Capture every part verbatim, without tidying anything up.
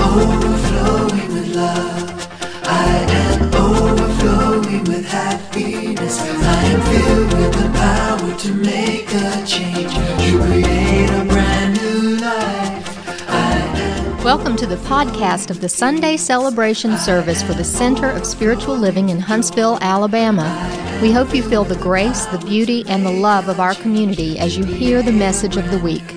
overflowing with love. I am overflowing with happiness. I am filled with the power to make a change, to create a brand new life. I am Welcome to the podcast of the Sunday celebration service for the Center of Spiritual Living in Huntsville, Alabama. We hope you feel the grace, the beauty, and the love of our community as you hear the message of the week.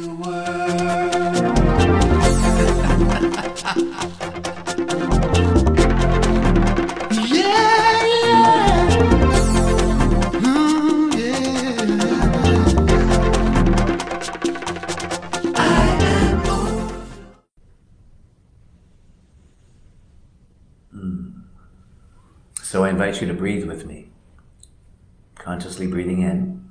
So I invite you to breathe with me, consciously breathing in,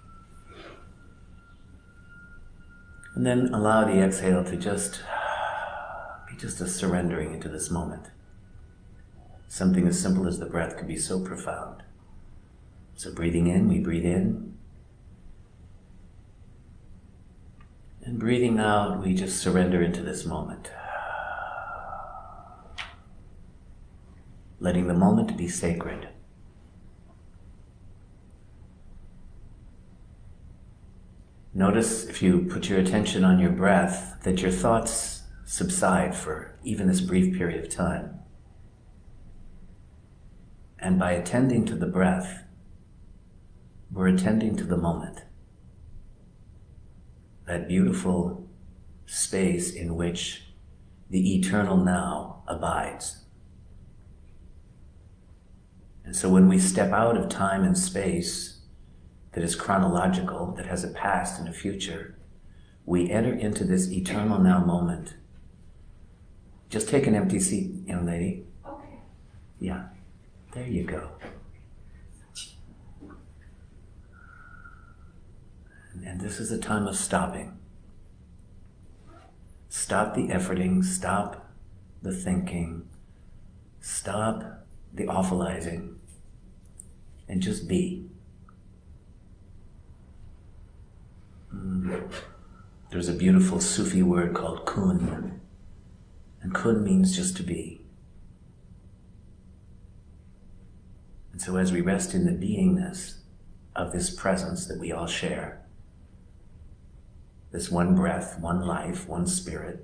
and then allow the exhale to just be just a surrendering into this moment. Something as simple as the breath could be so profound. So breathing in, we breathe in, and breathing out, we just surrender into this moment. Letting the moment be sacred. Notice, if you put your attention on your breath, that your thoughts subside for even this brief period of time. And by attending to the breath, we're attending to the moment. That beautiful space in which the eternal now abides. And so when we step out of time and space that is chronological, that has a past and a future, we enter into this eternal now moment. Just take an empty seat, young lady. Okay. Yeah, there you go. And this is a time of stopping. Stop the efforting, stop the thinking, stop the awfulizing, and just be. Mm. There's a beautiful Sufi word called kun, and kun means just to be. And so as we rest in the beingness of this presence that we all share, this one breath, one life, one spirit,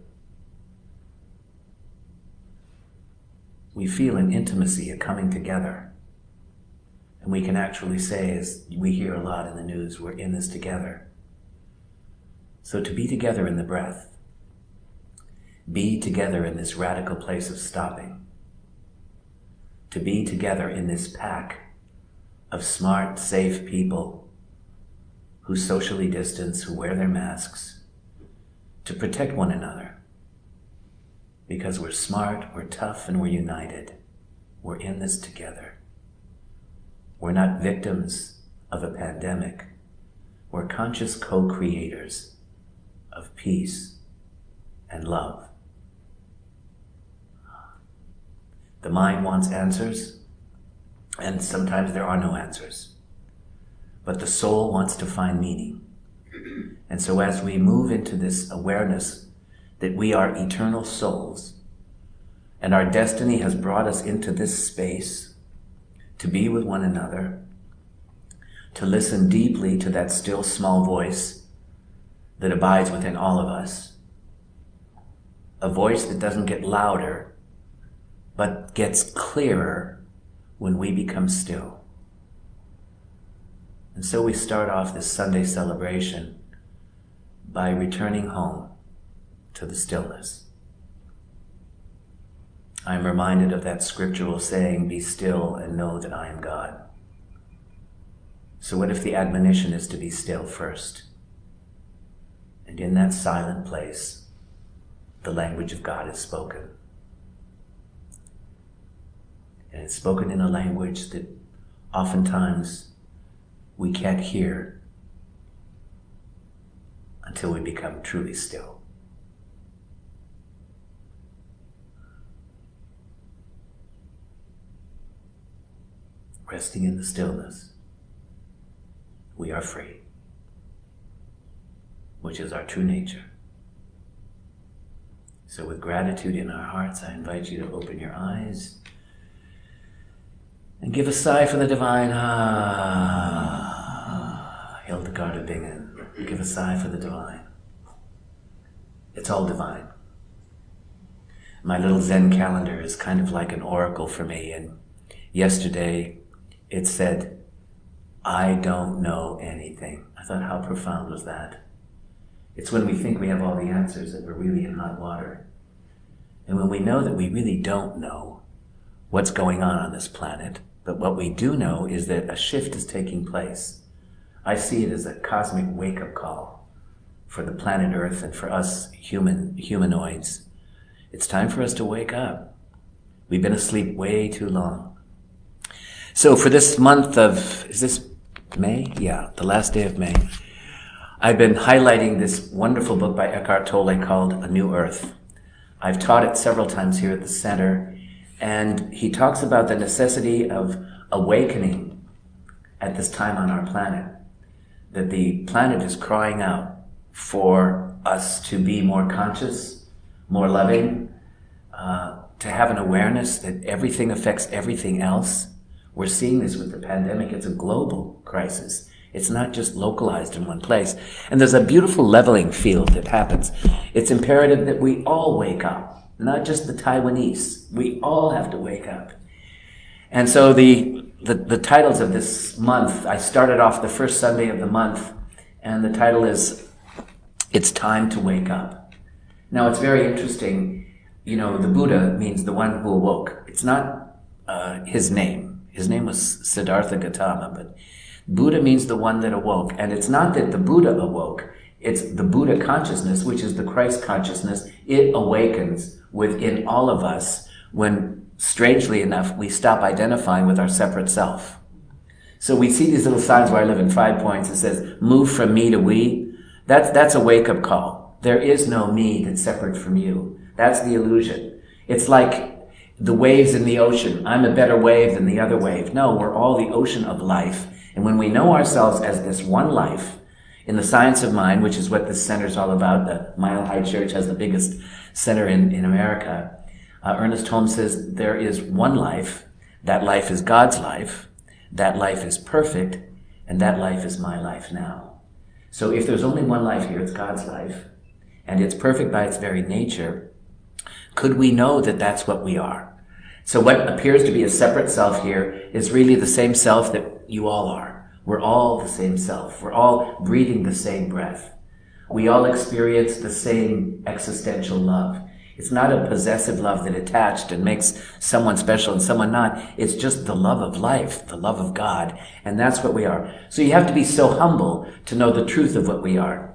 we feel an intimacy, a coming together. And we can actually say, as we hear a lot in the news, we're in this together. So to be together in the breath, be together in this radical place of stopping, to be together in this pack of smart, safe people who socially distance, who wear their masks, to protect one another. Because we're smart, we're tough, and we're united. We're in this together. We're not victims of a pandemic. We're conscious co-creators of peace and love. The mind wants answers, and sometimes there are no answers. But the soul wants to find meaning. And so as we move into this awareness that we are eternal souls, and our destiny has brought us into this space to be with one another, to listen deeply to that still small voice that abides within all of us, a voice that doesn't get louder, but gets clearer when we become still. And so we start off this Sunday celebration by returning home to the stillness. I am reminded of that scriptural saying, "Be still and know that I am God." So what if the admonition is to be still first? And in that silent place, the language of God is spoken. And it's spoken in a language that oftentimes we can't hear until we become truly still. Resting in the stillness, we are free, which is our true nature. So with gratitude in our hearts, I invite you to open your eyes and give a sigh for the divine. Ah, Hildegard of Bingen. Give a sigh for the divine. It's all divine. My little Zen calendar is kind of like an oracle for me, and yesterday it said, I don't know anything. I thought, how profound was that? It's when we think we have all the answers that we're really in hot water. And when we know that we really don't know what's going on on this planet, but what we do know is that a shift is taking place. I see it as a cosmic wake-up call for the planet Earth and for us human humanoids. It's time for us to wake up. We've been asleep way too long. So for this month of, is this May? Yeah, the last day of May. I've been highlighting this wonderful book by Eckhart Tolle called A New Earth. I've taught it several times here at the center, and he talks about the necessity of awakening at this time on our planet. That the planet is crying out for us to be more conscious, more loving, uh, to have an awareness that everything affects everything else. We're seeing this with the pandemic. It's a global crisis. It's not just localized in one place. And there's a beautiful leveling field that happens. It's imperative that we all wake up, not just the Taiwanese. We all have to wake up. And so the, the, the titles of this month, I started off the first Sunday of the month, and the title is, It's Time to Wake Up. Now, it's very interesting. You know, the Buddha means the one who awoke. It's not uh, his name. His name was Siddhartha Gautama, but Buddha means the one that awoke. And it's not that the Buddha awoke. It's the Buddha consciousness, which is the Christ consciousness. It awakens within all of us when, strangely enough, we stop identifying with our separate self. So we see these little signs where I live in Five Points. It says, move from me to we. That's, that's a wake-up call. There is no me that's separate from you. That's the illusion. It's like the waves in the ocean. I'm a better wave than the other wave. No, we're all the ocean of life. And when we know ourselves as this one life, in the science of mind, which is what this center is all about, the Mile High Church has the biggest center in, in America, uh, Ernest Holmes says there is one life. That life is God's life. That life is perfect. And that life is my life now. So if there's only one life here, it's God's life. And it's perfect by its very nature. Could we know that that's what we are? So what appears to be a separate self here is really the same self that you all are. We're all the same self. We're all breathing the same breath. We all experience the same existential love. It's not a possessive love that attached and makes someone special and someone not. It's just the love of life, the love of God. And that's what we are. So you have to be so humble to know the truth of what we are.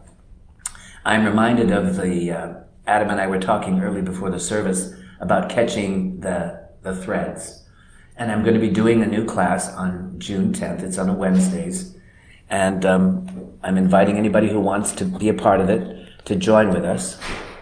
I'm reminded of the, uh, Adam and I were talking early before the service about catching the, the threads. And I'm going to be doing a new class on June tenth. It's on a Wednesdays. And um, I'm inviting anybody who wants to be a part of it to join with us.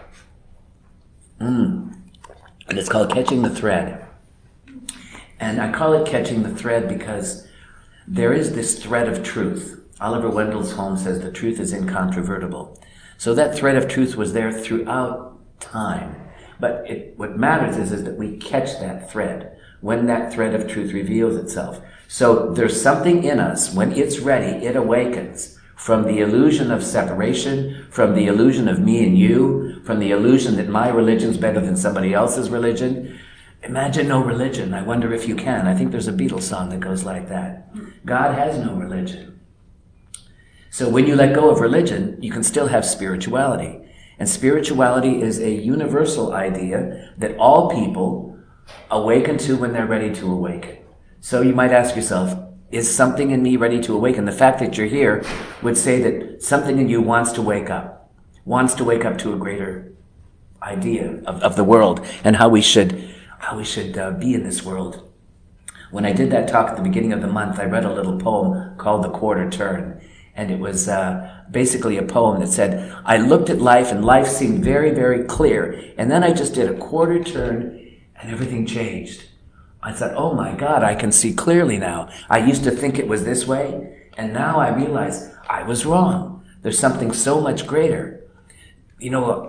Mm. And it's called Catching the Thread. And I call it Catching the Thread because there is this thread of truth. Oliver Wendell Holmes says the truth is incontrovertible. So that thread of truth was there throughout time. But it, what matters is, is that we catch that thread when that thread of truth reveals itself. So there's something in us, when it's ready, it awakens from the illusion of separation, from the illusion of me and you, from the illusion that my religion's better than somebody else's religion. Imagine no religion. I wonder if you can. I think there's a Beatles song that goes like that. God has no religion. So when you let go of religion, you can still have spirituality. And spirituality is a universal idea that all people awaken to when they're ready to awaken. So you might ask yourself, is something in me ready to awaken? The fact that you're here would say that something in you wants to wake up, wants to wake up to a greater idea of, of the world and how we should, how we should uh, be in this world. When I did that talk at the beginning of the month, I read a little poem called The Quarter Turn. And it was uh, basically a poem that said, I looked at life and life seemed very, very clear. And then I just did a quarter turn and everything changed. I thought, oh my God, I can see clearly now. I used to think it was this way. And now I realize I was wrong. There's something so much greater. You know,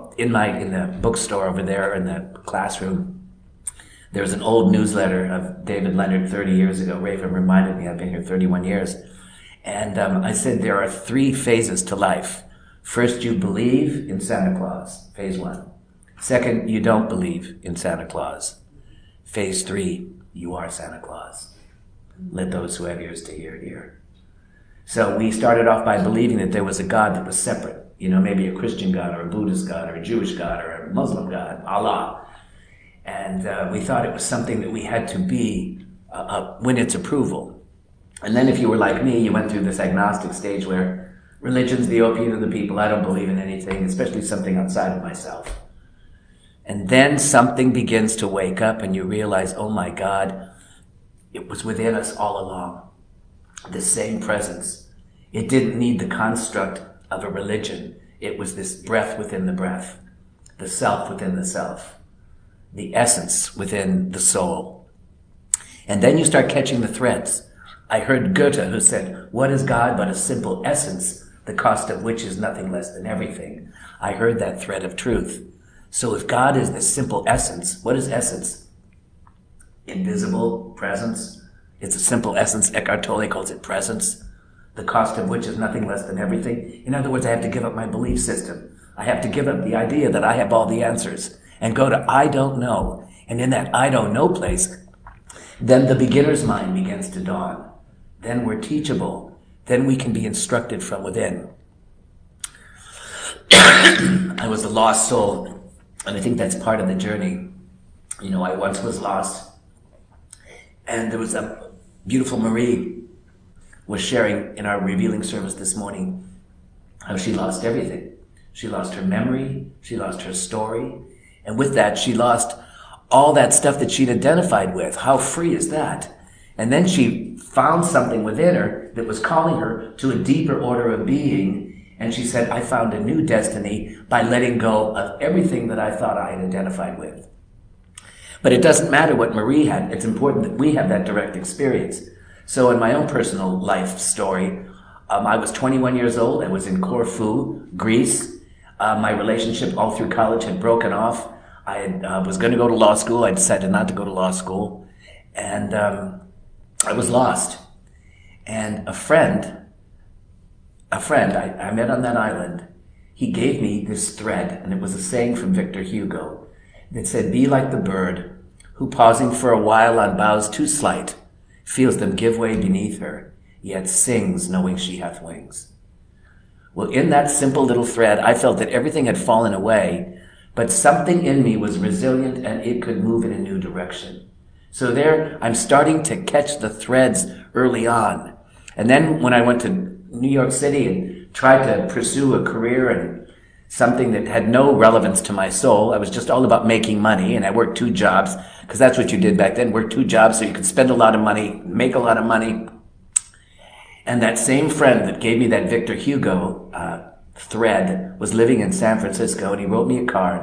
Well, in my in the bookstore over there in the classroom, there was an old newsletter of David Leonard thirty years ago. Raven reminded me I've been here thirty-one years. And um, I said there are three phases to life. First, you believe in Santa Claus, phase one. Second, you don't believe in Santa Claus. Phase three, you are Santa Claus. Let those who have ears to hear, hear. So we started off by believing that there was a God that was separate. You know, maybe a Christian God or a Buddhist God or a Jewish God or a Muslim God, Allah. And uh, we thought it was something that we had to be, uh, uh, win its approval. And then if you were like me, you went through this agnostic stage where religion's the opiate of the people. I don't believe in anything, especially something outside of myself. And then something begins to wake up and you realize, oh my God, it was within us all along. The same presence. It didn't need the construct of a religion. It was this breath within the breath, the self within the self, the essence within the soul. And then you start catching the threads. I heard Goethe who said, what is God but a simple essence, the cost of which is nothing less than everything? I heard that thread of truth. So if God is this simple essence, what is essence? Invisible presence. It's a simple essence. Eckhart Tolle calls it presence, the cost of which is nothing less than everything. In other words, I have to give up my belief system. I have to give up the idea that I have all the answers and go to I don't know. And in that I don't know place, then the beginner's mind begins to dawn. Then we're teachable. Then we can be instructed from within. I was a lost soul, and I think that's part of the journey. You know, I once was lost, and there was a beautiful Marie was sharing in our revealing service this morning how she lost everything. She lost her memory, she lost her story, and with that, she lost all that stuff that she'd identified with. How free is that? And then she found something within her that was calling her to a deeper order of being. And she said, I found a new destiny by letting go of everything that I thought I had identified with. But it doesn't matter what Marie had. It's important that we have that direct experience. So in my own personal life story, um, I was twenty-one years old. I was in Corfu, Greece. Uh, my relationship all through college had broken off. I had, uh, was going to go to law school. I decided not to go to law school. And um, I was lost. And a friend, a friend I, I met on that island, he gave me this thread, and it was a saying from Victor Hugo that said, be like the bird who, pausing for a while on boughs too slight, feels them give way beneath her, yet sings knowing she hath wings. Well, in that simple little thread, I felt that everything had fallen away, but something in me was resilient and it could move in a new direction. So there, I'm starting to catch the threads early on. And then when I went to New York City and tried to pursue a career and something that had no relevance to my soul, I was just all about making money, and I worked two jobs, because that's what you did back then, work two jobs so you could spend a lot of money, make a lot of money. And that same friend that gave me that Victor Hugo uh, thread was living in San Francisco, and he wrote me a card.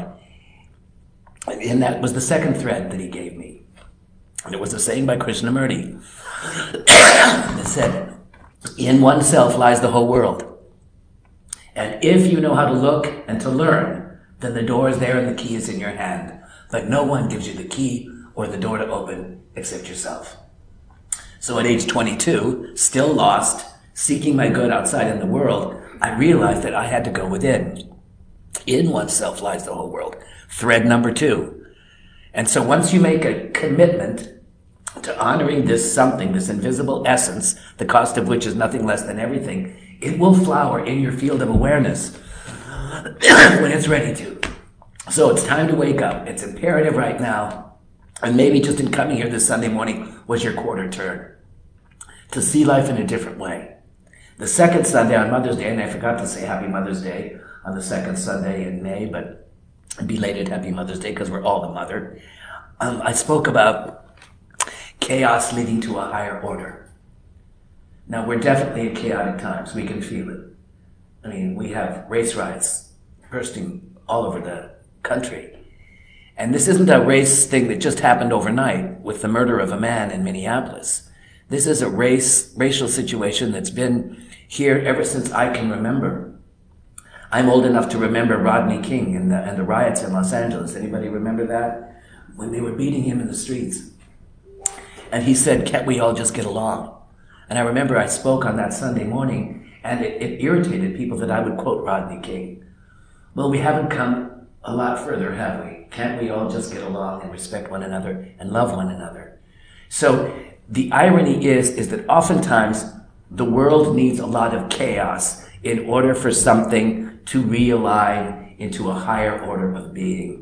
And that was the second thread that he gave me. And it was a saying by Krishnamurti that said, in oneself lies the whole world. And if you know how to look and to learn, then the door is there and the key is in your hand. But no one gives you the key or the door to open except yourself. So at age twenty-two, still lost, seeking my good outside in the world, I realized that I had to go within. In oneself lies the whole world. Thread number two. And so once you make a commitment to honoring this something, this invisible essence, the cost of which is nothing less than everything, it will flower in your field of awareness when it's ready to. So it's time to wake up. It's imperative right now. And maybe just in coming here this Sunday morning was your quarter turn to see life in a different way. The second Sunday on Mother's Day, and I forgot to say Happy Mother's Day on the second Sunday in May, but belated Happy Mother's Day because we're all the mother. Um, I spoke about chaos leading to a higher order. Now, we're definitely in chaotic times. We can feel it. I mean, we have race riots bursting all over the country. And this isn't a race thing that just happened overnight with the murder of a man in Minneapolis. This is a race, racial situation that's been here ever since I can remember. I'm old enough to remember Rodney King and the, and the riots in Los Angeles. Anybody remember that? When they were beating him in the streets. And he said, can't we all just get along? And I remember I spoke on that Sunday morning, and it, it irritated people that I would quote Rodney King. Well, we haven't come a lot further, have we? Can't we all just get along and respect one another and love one another? So the irony is, is that oftentimes the world needs a lot of chaos in order for something to realign into a higher order of being.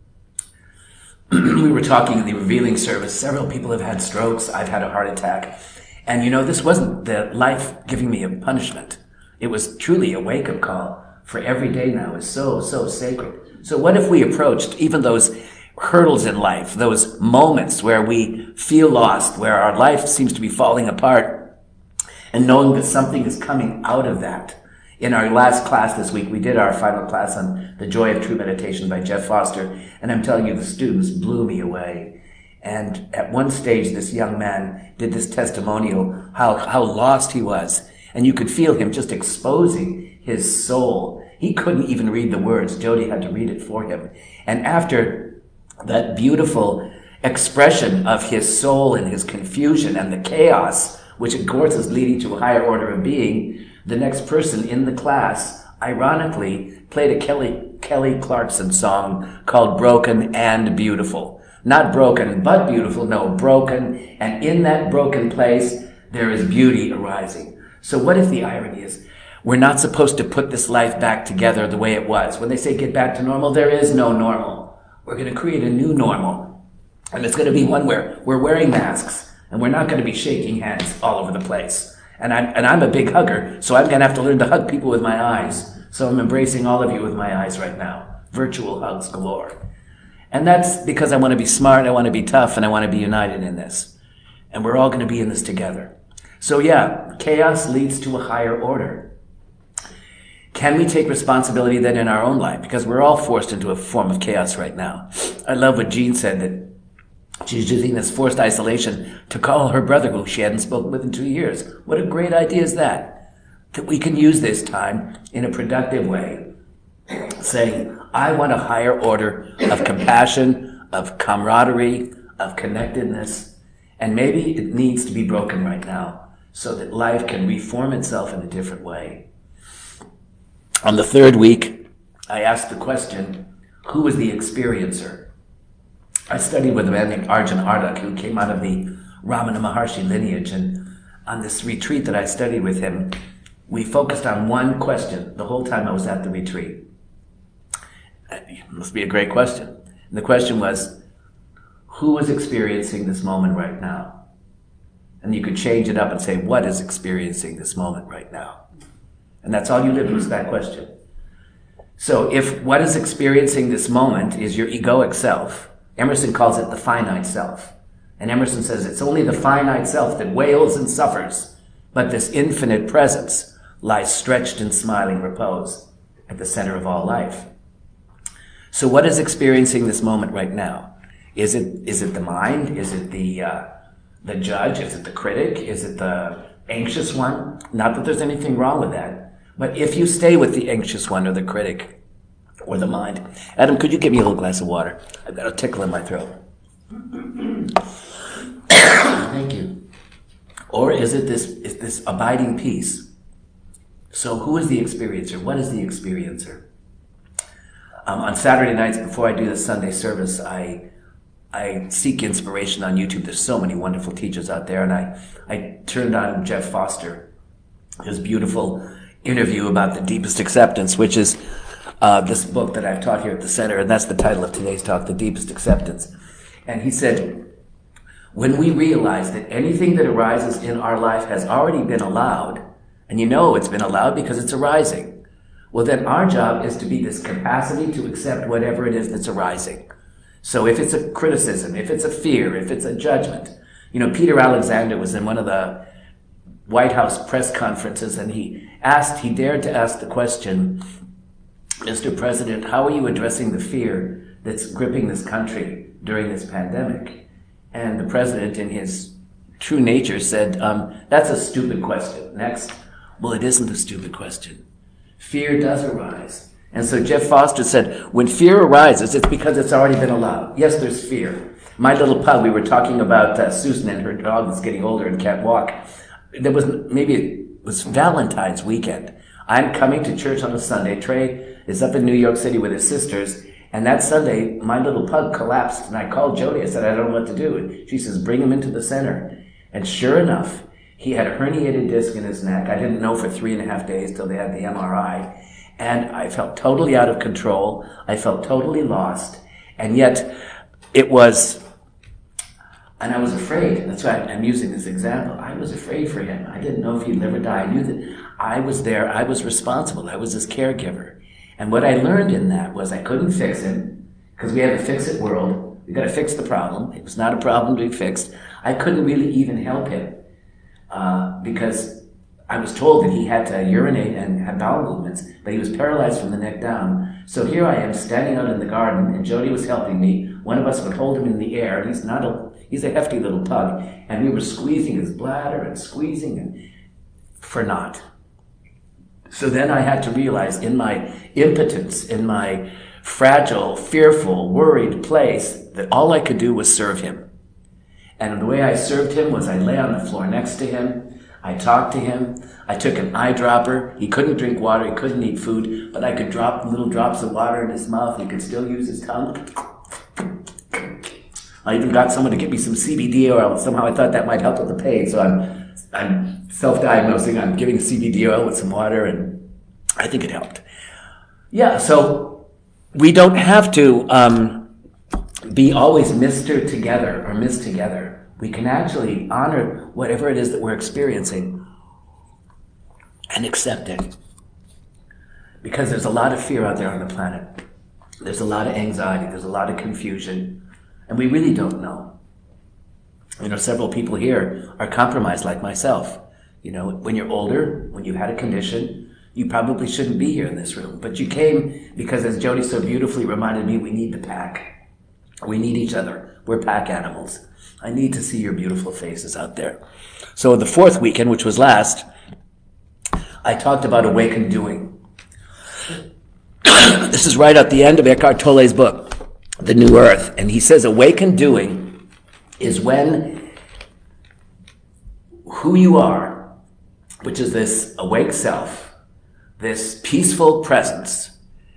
We were talking in the revealing service. Several people have had strokes. I've had a heart attack. And you know, this wasn't the life giving me a punishment. It was truly a wake-up call for every day now is so, so sacred. So what if we approached even those hurdles in life, those moments where we feel lost, where our life seems to be falling apart, and knowing that something is coming out of that. In our last class this week, we did our final class on The Joy of True Meditation by Jeff Foster, and I'm telling you, the students blew me away. And at one stage, this young man did this testimonial, how, how lost he was. And you could feel him just exposing his soul. He couldn't even read the words. Jody had to read it for him. And after that beautiful expression of his soul and his confusion and the chaos, which of course is leading to a higher order of being, the next person in the class, ironically, played a Kelly, Kelly Clarkson song called Broken and Beautiful. Not broken, but beautiful. No, broken. And in that broken place, there is beauty arising. So what if the irony is, we're not supposed to put this life back together the way it was. When they say get back to normal, there is no normal. We're going to create a new normal. And it's going to be one where we're wearing masks and we're not going to be shaking hands all over the place. And I'm, and I'm a big hugger, so I'm going to have to learn to hug people with my eyes. So I'm embracing all of you with my eyes right now. Virtual hugs galore. And that's because I want to be smart, I want to be tough, and I want to be united in this. And we're all going to be in this together. So yeah, chaos leads to a higher order. Can we take responsibility then in our own life? Because we're all forced into a form of chaos right now. I love what Jean said, that she's using this forced isolation to call her brother who she hadn't spoken with in two years. What a great idea is that? That we can use this time in a productive way, saying, I want a higher order of compassion, of camaraderie, of connectedness, and maybe it needs to be broken right now so that life can reform itself in a different way. On the third week, I asked the question, who was the experiencer? I studied with a man named Arjun Ardak, who came out of the Ramana Maharshi lineage, and on this retreat that I studied with him, we focused on one question the whole time I was at the retreat. It must be a great question. And the question was, who was experiencing this moment right now? And you could change it up and say, what is experiencing this moment right now? And that's all you lived was that question. So if what is experiencing this moment is your egoic self, Emerson calls it the finite self. And Emerson says it's only the finite self that wails and suffers, but this infinite presence lies stretched in smiling repose at the center of all life. So what is experiencing this moment right now? Is it, is it the mind? Is it the, uh, the judge? Is it the critic? Is it the anxious one? Not that there's anything wrong with that. But if you stay with the anxious one or the critic or the mind. Adam, could you give me a little glass of water? I've got a tickle in my throat. Thank you. Or is it this, is this abiding peace? So who is the experiencer? What is the experiencer? Um, on Saturday nights, before I do the Sunday service, I I seek inspiration on YouTube. There's so many wonderful teachers out there, and I, I turned on Jeff Foster, his beautiful interview about the deepest acceptance, which is uh, this book that I've taught here at the center, and that's the title of today's talk, The Deepest Acceptance. And he said, when we realize that anything that arises in our life has already been allowed, and you know it's been allowed because it's arising, well, then our job is to be this capacity to accept whatever it is that's arising. So if it's a criticism, if it's a fear, if it's a judgment, you know, Peter Alexander was in one of the White House press conferences, and he asked, he dared to ask the question, Mister President, how are you addressing the fear that's gripping this country during this pandemic? And the president, in his true nature, said, um, that's a stupid question. Next. Well, it isn't a stupid question. fear does arise. And so Jeff Foster said, when fear arises, it's because it's already been allowed. Yes, there's fear. My little pug, we were talking about uh, Susan and her dog that's getting older and can't walk. There was, maybe it was Valentine's weekend. I'm coming to church on a Sunday. Trey is up in New York City with his sisters. And that Sunday, my little pug collapsed. And I called Jody. I said, I don't know what to do. And she says, bring him into the center. And sure enough, he had a herniated disc in his neck. I didn't know for three and a half days till they had the M R I. And I felt totally out of control. I felt totally lost. And yet, it was, and I was afraid. That's why I'm using this example. I was afraid for him. I didn't know if he'd live or die. I knew that I was there. I was responsible. I was his caregiver. And what I learned in that was I couldn't fix him, because we have a fix-it world. We got to fix the problem. It was not a problem to be fixed. I couldn't really even help him, uh, because I was told that he had to urinate and have bowel movements, but he was paralyzed from the neck down. So here I am standing out in the garden, and Jody was helping me. One of us would hold him in the air. He's not a, he's a hefty little pug. And we were squeezing his bladder and squeezing, and for naught. So then I had to realize in my impotence, in my fragile, fearful, worried place, that all I could do was serve him. And the way I served him was I lay on the floor next to him. I talked to him. I took an eyedropper. He couldn't drink water. He couldn't eat food, but I could drop little drops of water in his mouth. He could still use his tongue. I even got someone to get me some C B D oil. Somehow I thought that might help with the pain. So I'm, I'm self-diagnosing. I'm giving C B D oil with some water, and I think it helped. Yeah, so we don't have to um, be always Mister Together or Miss Together. We can actually honor whatever it is that we're experiencing and accept it. Because there's a lot of fear out there on the planet. There's a lot of anxiety. There's a lot of confusion. And we really don't know. You know, several people here are compromised like myself. You know, when you're older, when you had a condition, you probably shouldn't be here in this room. But you came because, as Jody so beautifully reminded me, we need the pack. We need each other. We're pack animals. I need to see your beautiful faces out there. So the fourth weekend, which was last, I talked about awakened doing. This is right at the end of Eckhart Tolle's book, The New Earth. And he says awakened doing is when who you are, which is this awake self, this peaceful presence,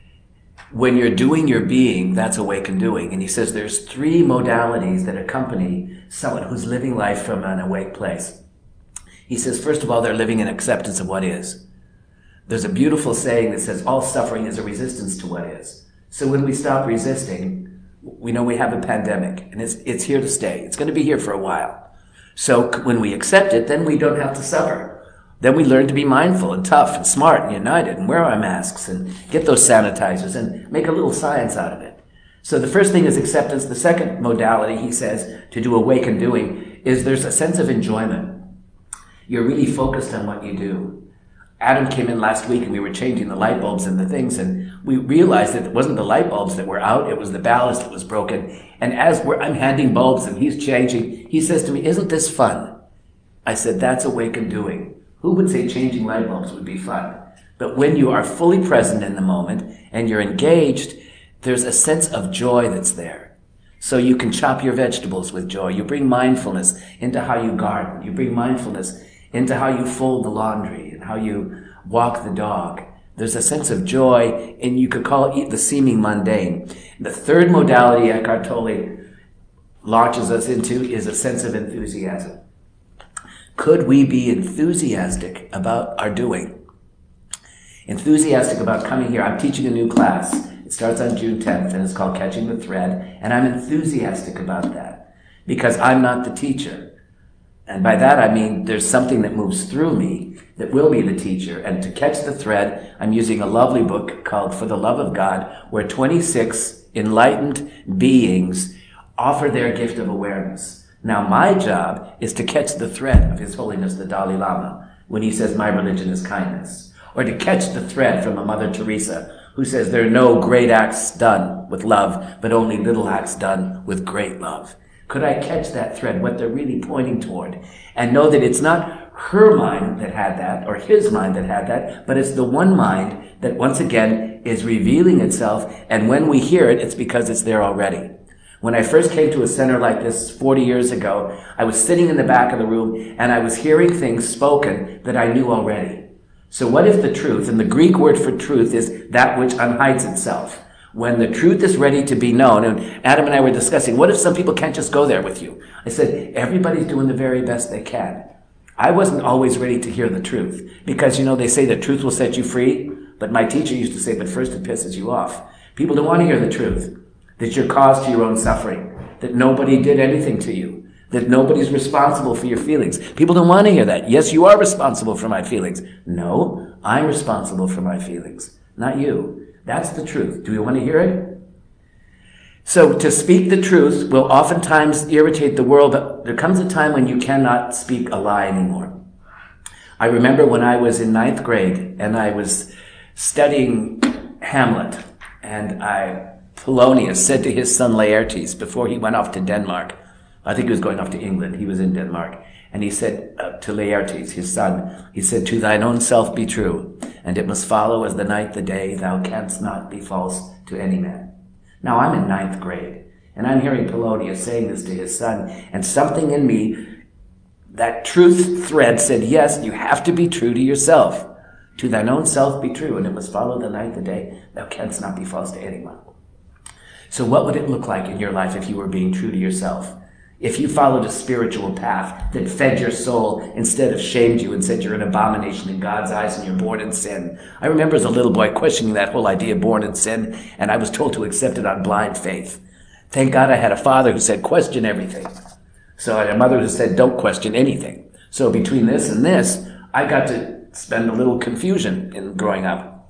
when you're doing your being, that's awakened doing. And he says there's three modalities that accompany someone who's living life from an awake place. He says, first of all, they're living in acceptance of what is. There's a beautiful saying that says all suffering is a resistance to what is. So when we stop resisting, we know we have a pandemic, and it's, it's here to stay. It's going to be here for a while. So when we accept it, then we don't have to suffer. Then we learn to be mindful and tough and smart and united and wear our masks and get those sanitizers and make a little science out of it. So the first thing is acceptance. The second modality, he says, to do awakened doing is there's a sense of enjoyment. You're really focused on what you do. Adam came in last week and we were changing the light bulbs and the things, and we realized that it wasn't the light bulbs that were out, it was the ballast that was broken. And as we're, I'm handing bulbs and he's changing, he says to me, isn't this fun? I said, that's awakened doing. Who would say changing light bulbs would be fun? But when you are fully present in the moment and you're engaged, there's a sense of joy that's there. So you can chop your vegetables with joy. You bring mindfulness into how you garden. You bring mindfulness into how you fold the laundry and how you walk the dog. There's a sense of joy, and you could call it the seeming mundane. The third modality Eckhart Tolle launches us into is a sense of enthusiasm. Could we be enthusiastic about our doing? Enthusiastic about coming here. I'm teaching a new class. It starts on June tenth, and it's called Catching the Thread, and I'm enthusiastic about that because I'm not the teacher. And by that I mean there's something that moves through me that will be the teacher. And to catch the thread, I'm using a lovely book called For the Love of God, where twenty-six enlightened beings offer their gift of awareness. Now, my job is to catch the thread of His Holiness the Dalai Lama when he says, my religion is kindness. Or to catch the thread from a Mother Teresa who says there are no great acts done with love, but only little acts done with great love. Could I catch that thread, what they're really pointing toward, and know that it's not her mind that had that, or his mind that had that, but it's the one mind that once again is revealing itself, and when we hear it, it's because it's there already. When I first came to a center like this forty years ago, I was sitting in the back of the room, and I was hearing things spoken that I knew already. So what if the truth, and the Greek word for truth is that which unhides itself. When the truth is ready to be known, and Adam and I were discussing, what if some people can't just go there with you? I said, everybody's doing the very best they can. I wasn't always ready to hear the truth, because, you know, they say the truth will set you free, but my teacher used to say, but first it pisses you off. People don't want to hear the truth, that you're caused to your own suffering, that nobody did anything to you, that nobody's responsible for your feelings. People don't want to hear that. Yes, you are responsible for my feelings. No, I'm responsible for my feelings, not you. That's the truth. Do we want to hear it? So to speak the truth will oftentimes irritate the world, but there comes a time when you cannot speak a lie anymore. I remember when I was in ninth grade and I was studying Hamlet, and I, Polonius said to his son Laertes before he went off to Denmark, I think he was going off to England, he was in Denmark, and he said uh, to Laertes, his son, he said, to thine own self be true, and it must follow as the night the day, thou canst not be false to any man. Now I'm in ninth grade, and I'm hearing Polonius saying this to his son, and something in me, that truth thread said, yes, you have to be true to yourself. To thine own self be true, and it must follow the night the day, thou canst not be false to anyone. So what would it look like in your life if you were being true to yourself? If you followed a spiritual path that fed your soul instead of shamed you and said you're an abomination in God's eyes and you're born in sin. I remember as a little boy questioning that whole idea of born in sin, and I was told to accept it on blind faith. Thank God I had a father who said question everything. So I had a mother who said don't question anything. So between this and this, I got to spend a little confusion in growing up.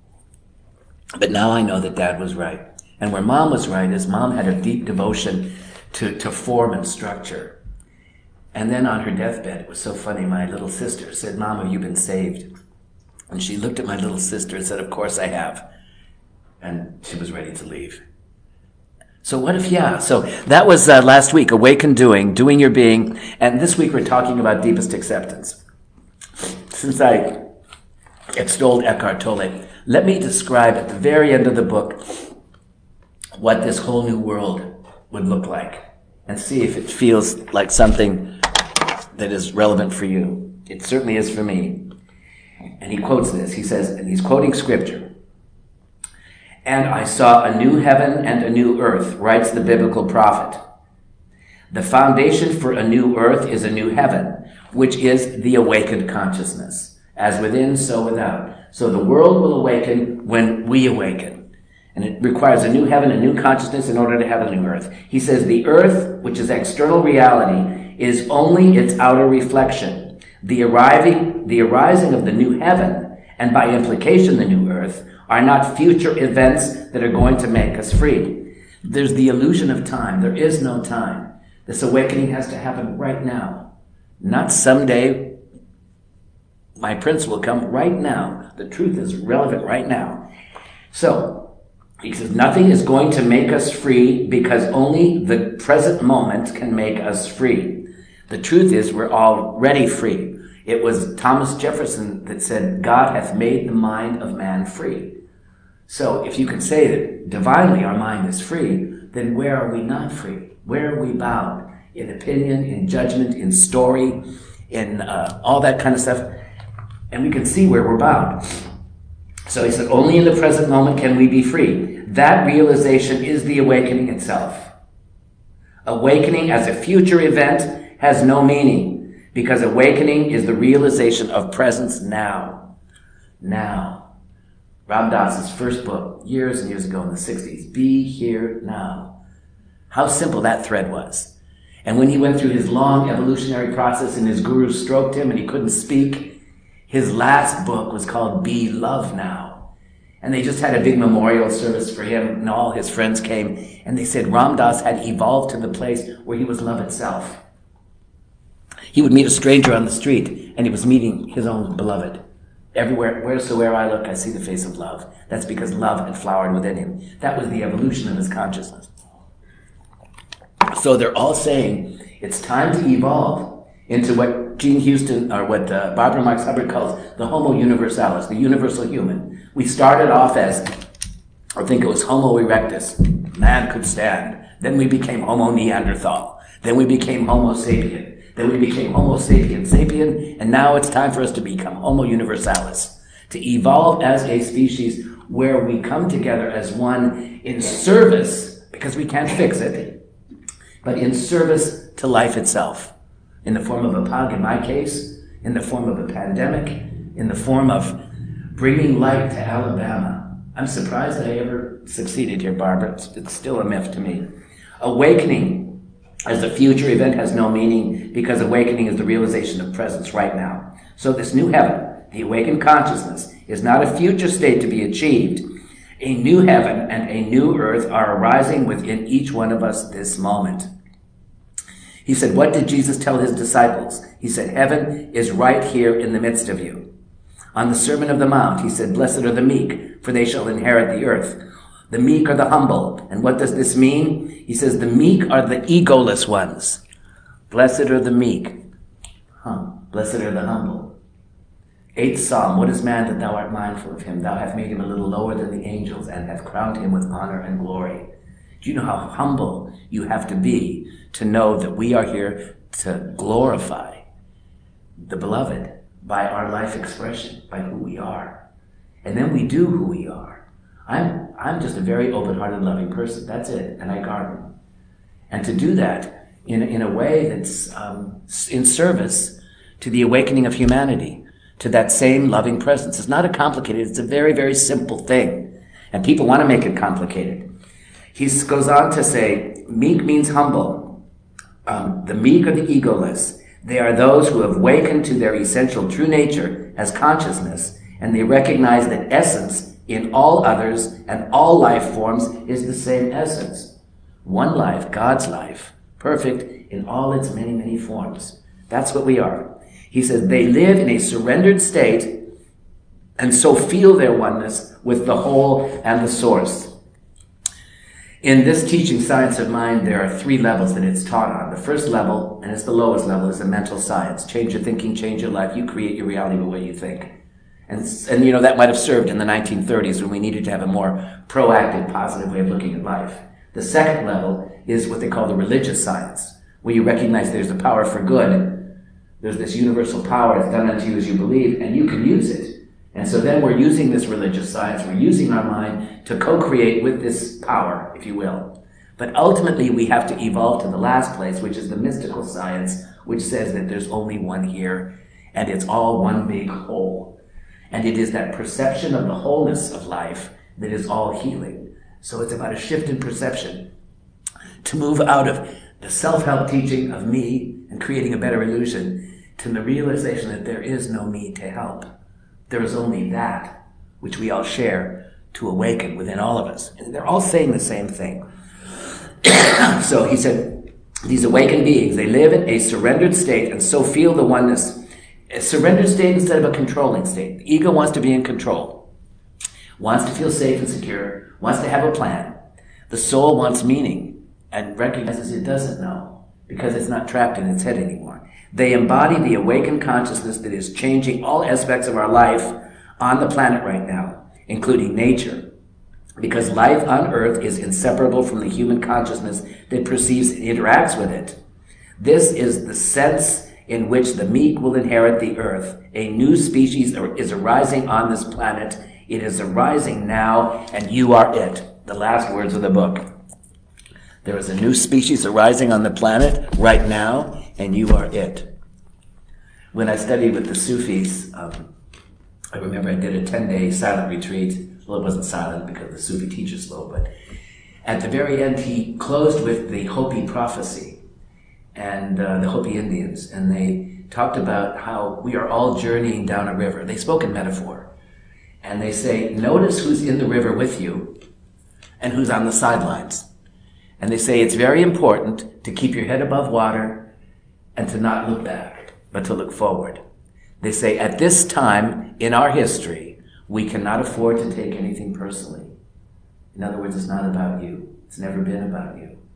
But now I know that Dad was right. And where Mom was right is Mom had a deep devotion to, to form and structure. And then on her deathbed, it was so funny, my little sister said, Mom, have you been saved? And she looked at my little sister and said, of course I have. And she was ready to leave. So what if, yeah, so that was uh, last week, Awaken Doing, Doing Your Being. And this week we're talking about deepest acceptance. Since I extolled Eckhart Tolle, let me describe at the very end of the book what this whole new world would look like, and see if it feels like something that is relevant for you. It certainly is for me. And he quotes this. He says, and he's quoting scripture, and I saw a new heaven and a new earth, writes the biblical prophet. The foundation for a new earth is a new heaven, which is the awakened consciousness. As within, so without. So the world will awaken when we awaken. And it requires a new heaven, a new consciousness in order to have a new earth. He says the earth, which is external reality, is only its outer reflection. The arriving, the arising of the new heaven, and by implication the new earth, are not future events that are going to make us free. There's the illusion of time. There is no time. This awakening has to happen right now. Not someday. My prince will come right now. The truth is relevant right now. So, he says, nothing is going to make us free because only the present moment can make us free. The truth is we're already free. It was Thomas Jefferson that said, God hath made the mind of man free. So if you can say that divinely our mind is free, then where are we not free? Where are we bound? In opinion, in judgment, in story, in uh, all that kind of stuff. And we can see where we're bound. So he said, only in the present moment can we be free. That realization is the awakening itself. Awakening as a future event has no meaning, because awakening is the realization of presence now. Now. Ram Dass's first book, years and years ago in the sixties, Be Here Now. How simple that thread was. And when he went through his long evolutionary process and his guru stroked him and he couldn't speak, his last book was called Be Love Now. And they just had a big memorial service for him, and all his friends came, and they said Ram Dass had evolved to the place where he was love itself. He would meet a stranger on the street, and he was meeting his own beloved. Everywhere, wheresoever I look, I see the face of love. That's because love had flowered within him. That was the evolution of his consciousness. So they're all saying it's time to evolve into what Gene Houston, or what uh, Barbara Marx Hubbard calls the Homo Universalis, the universal human. We started off as, I think it was Homo erectus, man could stand. Then we became Homo Neanderthal. Then we became Homo sapien. Then we became Homo sapien sapien. And now it's time for us to become Homo Universalis, to evolve as a species where we come together as one in service, because we can't fix it, but in service to life itself, in the form of a pug in my case, in the form of a pandemic, in the form of bringing light to Alabama. I'm surprised that I ever succeeded here, Barbara. It's, it's still a myth to me. Awakening as a future event has no meaning, because awakening is the realization of presence right now. So this new heaven, the awakened consciousness, is not a future state to be achieved. A new heaven and a new earth are arising within each one of us this moment. He said, what did Jesus tell his disciples? He said, heaven is right here in the midst of you. On the Sermon of the Mount, he said, blessed are the meek, for they shall inherit the earth. The meek are the humble. And what does this mean? He says, the meek are the egoless ones. Blessed are the meek. Huh. Blessed are the humble. Eighth Psalm, what is man that thou art mindful of him? Thou hast made him a little lower than the angels, and hast crowned him with honor and glory. Do you know how humble you have to be to know that we are here to glorify the beloved by our life expression, by who we are? And then we do who we are. I'm, I'm just a very open-hearted, loving person. That's it. And I garden. And to do that in, in a way that's um, in service to the awakening of humanity, to that same loving presence. It's not a complicated, it's a very, very simple thing. And people want to make it complicated. He goes on to say, meek means humble. Um, the meek are the egoless. They are those who have awakened to their essential true nature as consciousness, and they recognize that essence in all others and all life forms is the same essence. One life, God's life, perfect in all its many, many forms. That's what we are. He says they live in a surrendered state and so feel their oneness with the whole and the source. In this teaching, Science of Mind, there are three levels that it's taught on. The first level, and it's the lowest level, is the mental science. Change your thinking, change your life. You create your reality by what you think. And, and you know, that might have served in the nineteen thirties when we needed to have a more proactive, positive way of looking at life. The second level is what they call the religious science, where you recognize there's a power for good. There's this universal power that's done unto you as you believe, and you can use it. And so then we're using this religious science, we're using our mind to co-create with this power, if you will. But ultimately we have to evolve to the last place, which is the mystical science, which says that there's only one here, and it's all one big whole. And it is that perception of the wholeness of life that is all healing. So it's about a shift in perception to move out of the self-help teaching of me and creating a better illusion to the realization that there is no me to help. There is only that which we all share to awaken within all of us. And they're all saying the same thing. So he said, these awakened beings, they live in a surrendered state and so feel the oneness. A surrendered state instead of a controlling state. The ego wants to be in control, wants to feel safe and secure, wants to have a plan. The soul wants meaning and recognizes it doesn't know because it's not trapped in its head anymore. They embody the awakened consciousness that is changing all aspects of our life on the planet right now, including nature, because life on Earth is inseparable from the human consciousness that perceives and interacts with it. This is the sense in which the meek will inherit the earth. A new species is arising on this planet. It is arising now, and you are it. The last words of the book. There is a new species arising on the planet right now, and you are it. When I studied with the Sufis, um, I remember I did a ten-day silent retreat. Well, it wasn't silent because the Sufi teaches slow, but at the very end, he closed with the Hopi prophecy and uh, the Hopi Indians, and they talked about how we are all journeying down a river. They spoke in metaphor, and they say, notice who's in the river with you and who's on the sidelines. And they say it's very important to keep your head above water and to not look back, but to look forward. They say at this time in our history, we cannot afford to take anything personally. In other words, it's not about you. It's never been about you.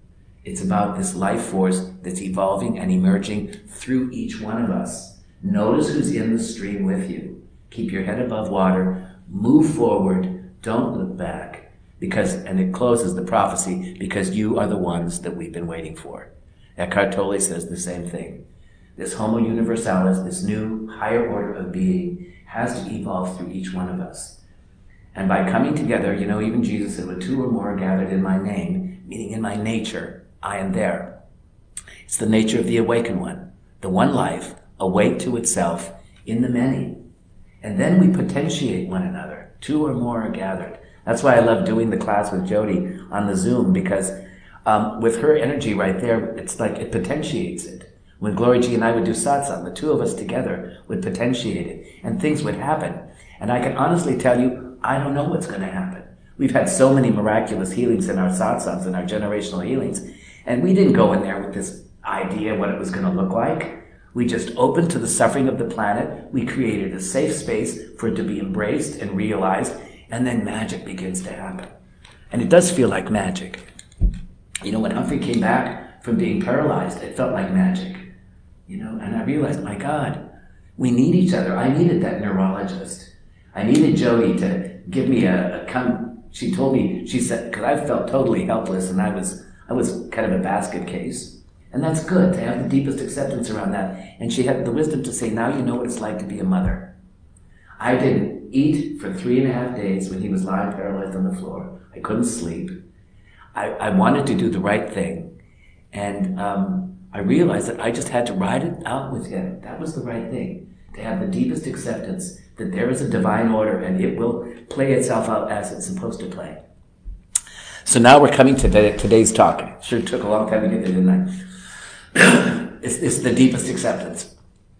It's about this life force that's evolving and emerging through each one of us. Notice who's in the stream with you. Keep your head above water. Move forward. Don't look back. Because, and it closes the prophecy, because you are the ones that we've been waiting for. Eckhart Tolle says the same thing. This Homo Universalis, this new higher order of being, has to evolve through each one of us. And by coming together, you know, even Jesus said, when two or more are gathered in my name, meaning in my nature, I am there. It's the nature of the awakened one. The one life, awake to itself in the many. And then we potentiate one another. Two or more are gathered. That's why I love doing the class with Jody on the Zoom, because um, with her energy right there, it's like it potentiates it. When Glory G and I would do satsang, the two of us together would potentiate it, and things would happen. And I can honestly tell you, I don't know what's going to happen. We've had so many miraculous healings in our satsangs and our generational healings, and we didn't go in there with this idea what it was going to look like. We just opened to the suffering of the planet. We created a safe space for it to be embraced and realized, and then magic begins to happen. And it does feel like magic. You know, when Humphrey came back from being paralyzed, it felt like magic. You know, and I realized, my God, we need each other. I needed that neurologist. I needed Jody to give me a, a come. She told me, she said, because I felt totally helpless, and I was, I was kind of a basket case. And that's good, to have the deepest acceptance around that. And she had the wisdom to say, now you know what it's like to be a mother. I didn't eat for three and a half days when he was lying paralyzed on the floor. I couldn't sleep. I, I wanted to do the right thing. And um, I realized that I just had to ride it out with him. That was the right thing. To have the deepest acceptance that there is a divine order and it will play itself out as it's supposed to play. So now we're coming to the, today's talk. It sure took a long time to get there, didn't I? it's, it's the deepest acceptance.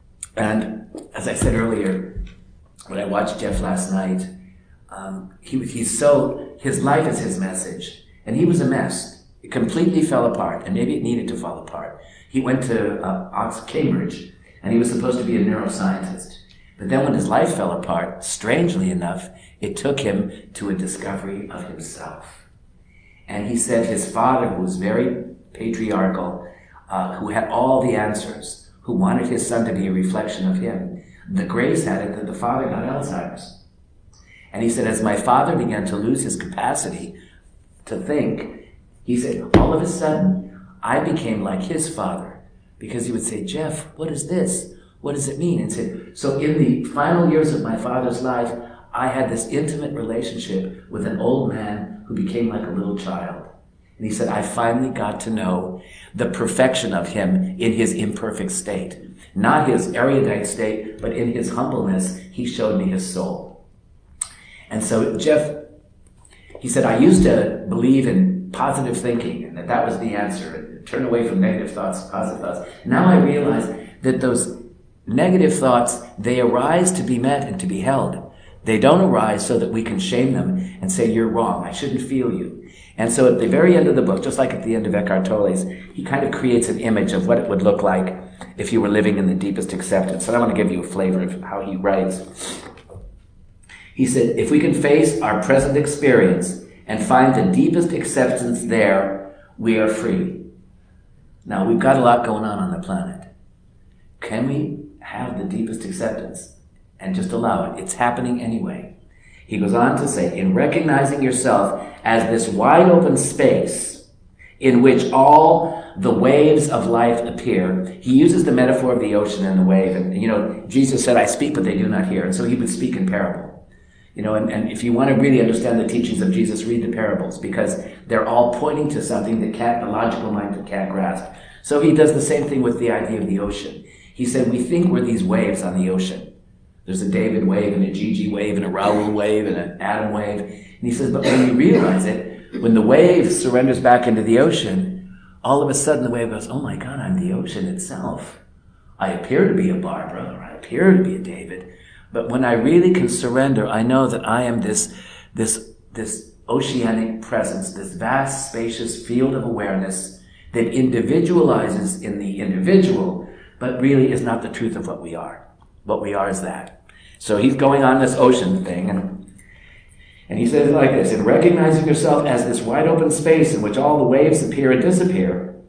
And as I said earlier, when I watched Jeff last night, um, he, he's so, his life is his message. And he was a mess. It completely fell apart, and maybe it needed to fall apart. He went to uh, Oxford, Cambridge, and he was supposed to be a neuroscientist. But then when his life fell apart, strangely enough, it took him to a discovery of himself. And he said his father, who was very patriarchal, uh, who had all the answers, who wanted his son to be a reflection of him, the grace had it that the father got Alzheimer's. And he said, as my father began to lose his capacity to think, he said, all of a sudden, I became like his father. Because he would say, Jeff, what is this? What does it mean? And said, so in the final years of my father's life, I had this intimate relationship with an old man who became like a little child. And he said, I finally got to know the perfection of him in his imperfect state. Not his erudite state, but in his humbleness, he showed me his soul. And so Jeff, he said, I used to believe in positive thinking, and that that was the answer. Turn away from negative thoughts, positive thoughts. Now I realize that those negative thoughts, they arise to be met and to be held. They don't arise so that we can shame them and say, you're wrong, I shouldn't feel you. And so at the very end of the book, just like at the end of Eckhart Tolle's, he kind of creates an image of what it would look like if you were living in the deepest acceptance. And I want to give you a flavor of how he writes. He said, if we can face our present experience and find the deepest acceptance there, we are free. Now, we've got a lot going on on the planet. Can we have the deepest acceptance and just allow it? It's happening anyway. He goes on to say, in recognizing yourself as this wide open space in which all the waves of life appear, he uses the metaphor of the ocean and the wave. And, you know, Jesus said, I speak, but they do not hear. And so he would speak in parable. You know, and, and if you want to really understand the teachings of Jesus, read the parables, because they're all pointing to something that can't, the logical mind can't grasp. So he does the same thing with the idea of the ocean. He said, we think we're these waves on the ocean. There's a David wave and a Gigi wave and a Raoul wave and an Adam wave. And he says, but when you realize it, when the wave surrenders back into the ocean, all of a sudden the wave goes, oh my God, I'm the ocean itself. I appear to be a Barbara, or I appear to be a David. But when I really can surrender, I know that I am this, this, this oceanic presence, this vast, spacious field of awareness that individualizes in the individual, but really is not the truth of what we are. What we are is that. So he's going on this ocean thing, and, and he says it like this, in recognizing yourself as this wide open space in which all the waves appear and disappear,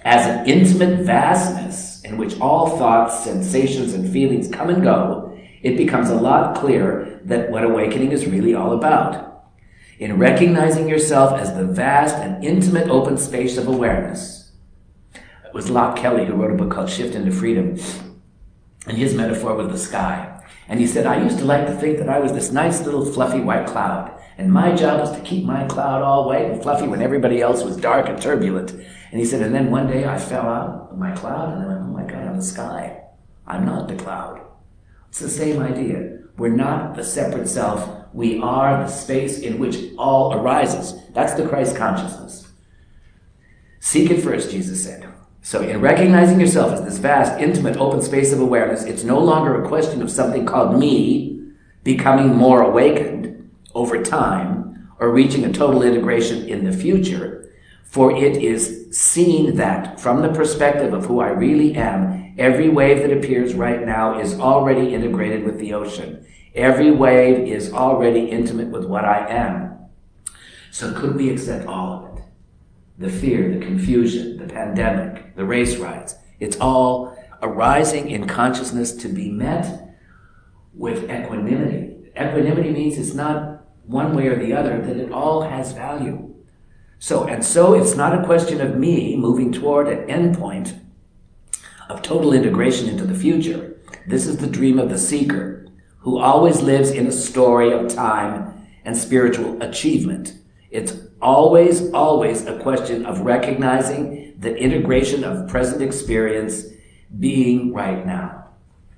as an intimate vastness in which all thoughts, sensations, and feelings come and go, it becomes a lot clearer that what awakening is really all about. In recognizing yourself as the vast and intimate open space of awareness. It was Locke Kelly who wrote a book called Shift into Freedom, and his metaphor was the sky. And he said, I used to like to think that I was this nice little fluffy white cloud, and my job was to keep my cloud all white and fluffy when everybody else was dark and turbulent. And he said, and then one day I fell out of my cloud, and I went, oh my God, I'm the sky. I'm not the cloud. It's the same idea. We're not the separate self. We are the space in which all arises. That's the Christ consciousness. Seek it first, Jesus said. So in recognizing yourself as this vast, intimate, open space of awareness, it's no longer a question of something called me becoming more awakened over time or reaching a total integration in the future, for it is seen that from the perspective of who I really am, every wave that appears right now is already integrated with the ocean. Every wave is already intimate with what I am. So could we accept all of it? The fear, the confusion, the pandemic, the race riots. It's all arising in consciousness to be met with equanimity. Equanimity means it's not one way or the other, that it all has value. So, and so it's not a question of me moving toward an endpoint of total integration into the future. This is the dream of the seeker, who always lives in a story of time and spiritual achievement. It's always, always a question of recognizing the integration of present experience being right now.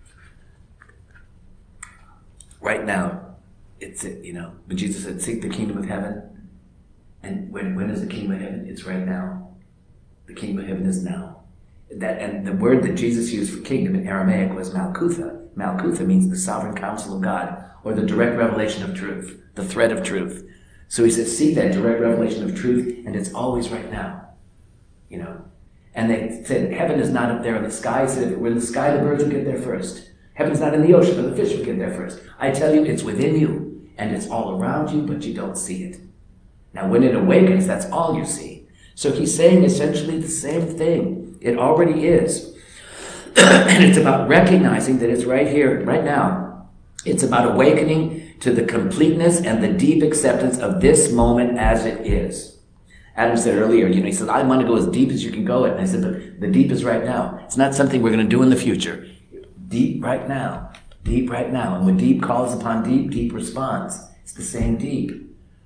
Right now, it's, you know, when Jesus said, seek the kingdom of heaven, and when, when is the kingdom of heaven? It's right now. The kingdom of heaven is now. That, and the word that Jesus used for kingdom in Aramaic was Malkutha. Malkutha means the sovereign counsel of God, or the direct revelation of truth, the thread of truth. So he says, seek that direct revelation of truth, and it's always right now, you know. And they said, heaven is not up there in the sky. He said, if it were in the sky, the birds would get there first. Heaven's not in the ocean, but the fish would get there first. I tell you, it's within you, and it's all around you, but you don't see it. Now, when it awakens, that's all you see. So he's saying essentially the same thing. It already is. And it's about recognizing that it's right here, right now. It's about awakening to the completeness and the deep acceptance of this moment as it is. Adam said earlier, you know, he said, I want to go as deep as you can go. And I said, but the deep is right now. It's not something we're going to do in the future. Deep right now. Deep right now. And when deep calls upon deep, deep responds. It's the same deep.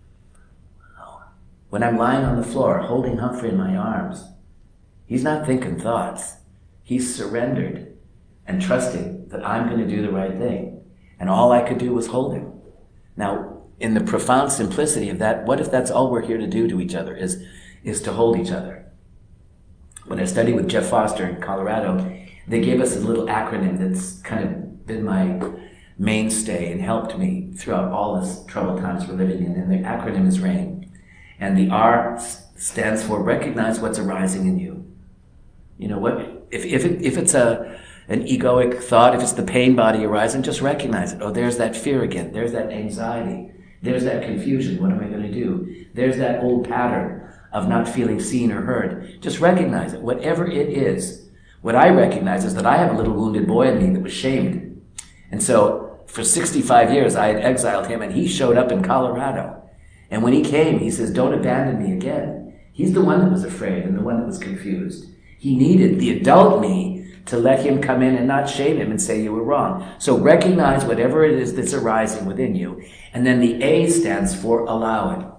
When I'm lying on the floor, holding Humphrey in my arms, he's not thinking thoughts. He's surrendered and trusting that I'm going to do the right thing. And all I could do was hold him. Now, in the profound simplicity of that, what if that's all we're here to do to each other, is, is to hold each other? When I studied with Jeff Foster in Colorado, they gave us a little acronym that's kind of been my mainstay and helped me throughout all this troubled times we're living in. And the acronym is RAIN. And the R stands for recognize what's arising in you. You know what? If if it, if it's a an egoic thought, if it's the pain body arising, just recognize it. Oh, there's that fear again. There's that anxiety. There's that confusion. What am I going to do? There's that old pattern of not feeling seen or heard. Just recognize it. Whatever it is, what I recognize is that I have a little wounded boy in me that was shamed. And so for sixty-five years, I had exiled him, and he showed up in Colorado. And when he came, he says, don't abandon me again. He's the one that was afraid and the one that was confused. He needed the adult me to let him come in and not shame him and say you were wrong. So recognize whatever it is that's arising within you. And then the A stands for allow it.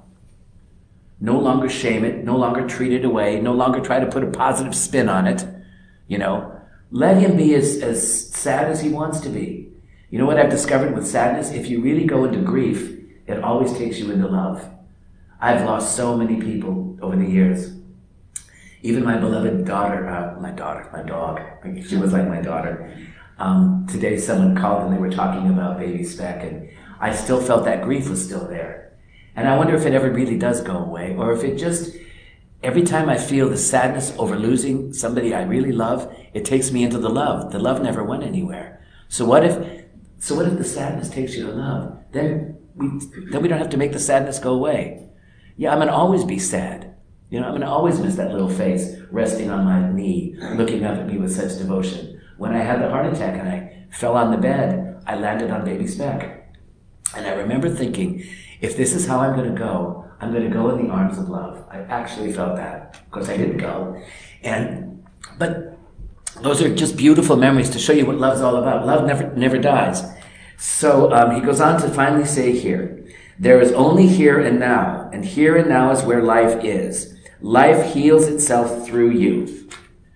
No longer shame it, no longer treat it away, no longer try to put a positive spin on it. You know, let him be as, as sad as he wants to be. You know what I've discovered with sadness? If you really go into grief, it always takes you into love. I've lost so many people over the years. Even my beloved daughter, uh, my daughter, my dog, she was like my daughter. Um, today someone called and they were talking about baby Speck, and I still felt that grief was still there. And I wonder if it ever really does go away, or if it just, every time I feel the sadness over losing somebody I really love, it takes me into the love. The love never went anywhere. So what if, so what if the sadness takes you to love? Then we, then we don't have to make the sadness go away. Yeah, I'm going to always be sad. You know, I'm going to always miss that little face resting on my knee, looking up at me with such devotion. When I had the heart attack and I fell on the bed, I landed on baby Speck. And I remember thinking, if this is how I'm going to go, I'm going to go in the arms of love. I actually felt that. Of course, I didn't go. And, but those are just beautiful memories to show you what love's all about. Love never, never dies. So um, he goes on to finally say here, there is only here and now, and here and now is where life is. Life heals itself through you.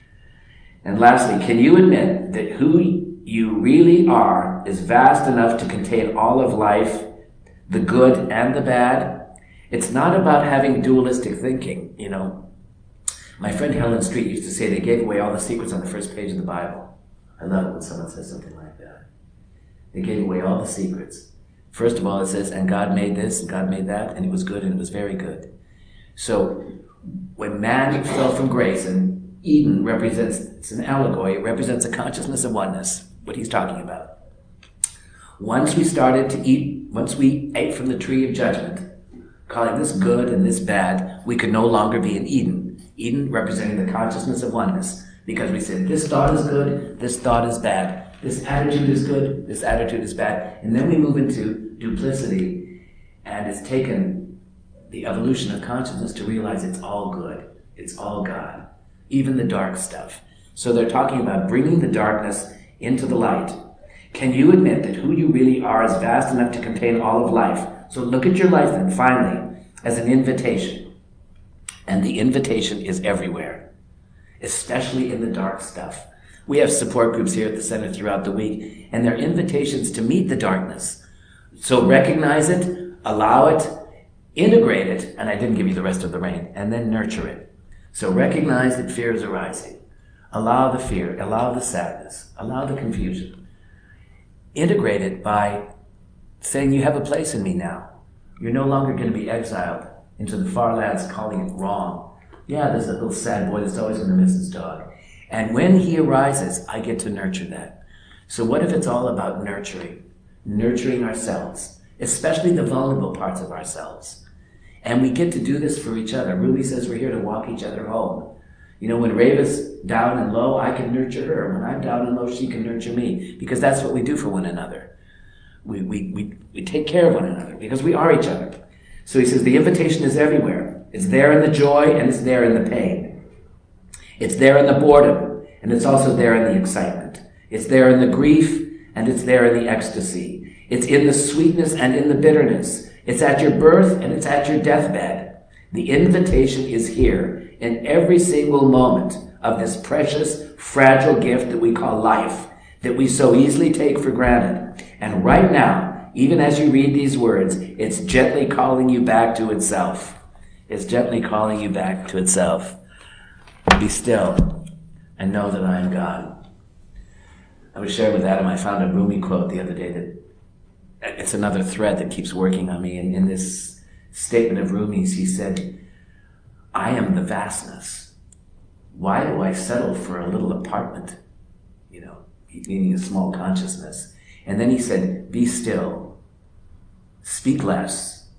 And lastly, can you admit that who you really are is vast enough to contain all of life, the good and the bad? It's not about having dualistic thinking, you know. My friend Helen Street used to say they gave away all the secrets on the first page of the Bible. I love it when someone says something like that. They gave away all the secrets. First of all, it says, and God made this, and God made that, and it was good, and it was very good. So when man fell from grace, and Eden represents, it's an allegory, it represents a consciousness of oneness, what he's talking about. Once we started to eat, once we ate from the tree of judgment, calling this good and this bad, we could no longer be in Eden. Eden representing the consciousness of oneness, because we said this thought is good, this thought is bad, this attitude is good, this attitude is bad, and then we move into duplicity, and it's taken the evolution of consciousness to realize it's all good, it's all God, even the dark stuff. So they're talking about bringing the darkness into the light. Can you admit that who you really are is vast enough to contain all of life? So look at your life then, finally, as an invitation. And the invitation is everywhere, especially in the dark stuff. We have support groups here at the center throughout the week, and they're invitations to meet the darkness. So recognize it, allow it, integrate it, and I didn't give you the rest of the rain, and then nurture it. So recognize that fear is arising. Allow the fear, allow the sadness, allow the confusion. Integrate it by saying, you have a place in me now. You're no longer going to be exiled into the far lands calling it wrong. Yeah, there's a little sad boy that's always going to miss his dog. And when he arises, I get to nurture that. So what if it's all about nurturing? Nurturing ourselves, especially the vulnerable parts of ourselves. And we get to do this for each other. Ruby says we're here to walk each other home. You know, when Reva's down and low, I can nurture her. When I'm down and low, she can nurture me. Because that's what we do for one another. We, we, we, we take care of one another because we are each other. So he says the invitation is everywhere. It's there in the joy and it's there in the pain. It's there in the boredom and it's also there in the excitement. It's there in the grief and it's there in the ecstasy. It's in the sweetness and in the bitterness. It's at your birth and it's at your deathbed. The invitation is here in every single moment of this precious, fragile gift that we call life, that we so easily take for granted. And right now, even as you read these words, it's gently calling you back to itself. It's gently calling you back to itself. Be still and know that I am God. I was sharing with Adam, I found a Rumi quote the other day that it's another thread that keeps working on me. And in this statement of Rumi's, he said, I am the vastness. Why do I settle for a little apartment? You know, meaning a small consciousness. And then he said, be still, speak less,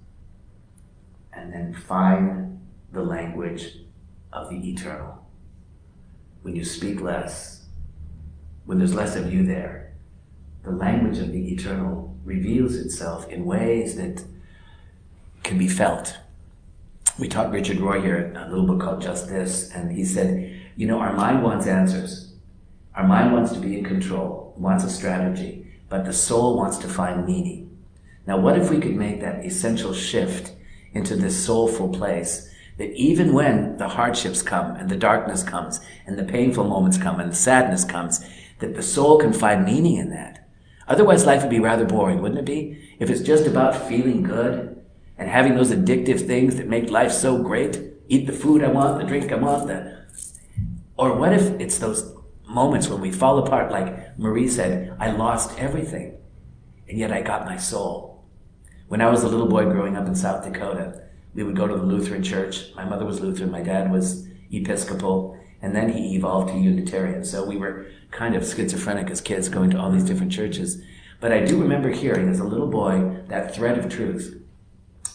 and then find the language of the eternal. When you speak less, when there's less of you there, the language of the eternal reveals itself in ways that can be felt. We taught Richard Roy here a little book called Just This, and he said, you know, our mind wants answers. Our mind wants to be in control, wants a strategy, but the soul wants to find meaning. Now, what if we could make that essential shift into this soulful place, that even when the hardships come, and the darkness comes, and the painful moments come, and the sadness comes, that the soul can find meaning in that. Otherwise, life would be rather boring, wouldn't it be? If it's just about feeling good, and having those addictive things that make life so great, eat the food I want, the drink I want, the... Or what if it's those moments when we fall apart, like Marie said, I lost everything, and yet I got my soul. When I was a little boy growing up in South Dakota, we would go to the Lutheran church. My mother was Lutheran, my dad was Episcopal, and then he evolved to Unitarian. So we were kind of schizophrenic as kids going to all these different churches. But I do remember hearing as a little boy that thread of truth.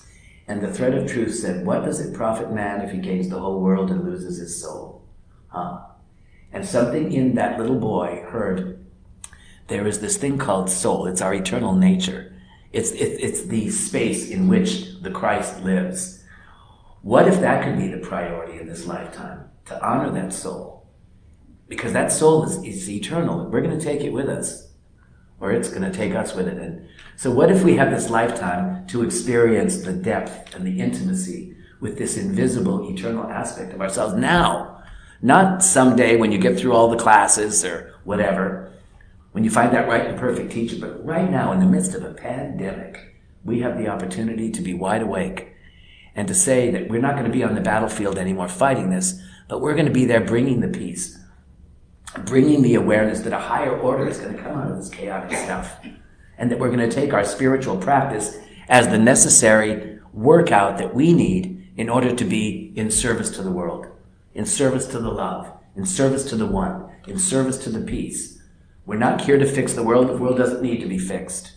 And the thread of truth said, what does it profit man if he gains the whole world and loses his soul? Huh? And something in that little boy heard, there is this thing called soul. It's our eternal nature. It's, it, it's the space in which the Christ lives. What if that could be the priority in this lifetime? To honor that soul. Because that soul is, is eternal. We're going to take it with us. Or it's going to take us with it. And so what if we have this lifetime to experience the depth and the intimacy with this invisible, eternal aspect of ourselves now? Not someday when you get through all the classes or whatever, when you find that right and perfect teacher, but right now in the midst of a pandemic, we have the opportunity to be wide awake and to say that we're not going to be on the battlefield anymore fighting this, but we're going to be there bringing the peace, bringing the awareness that a higher order is going to come out of this chaotic stuff, and that we're going to take our spiritual practice as the necessary workout that we need in order to be in service to the world, in service to the love, in service to the one, in service to the peace. We're not here to fix the world. The world doesn't need to be fixed.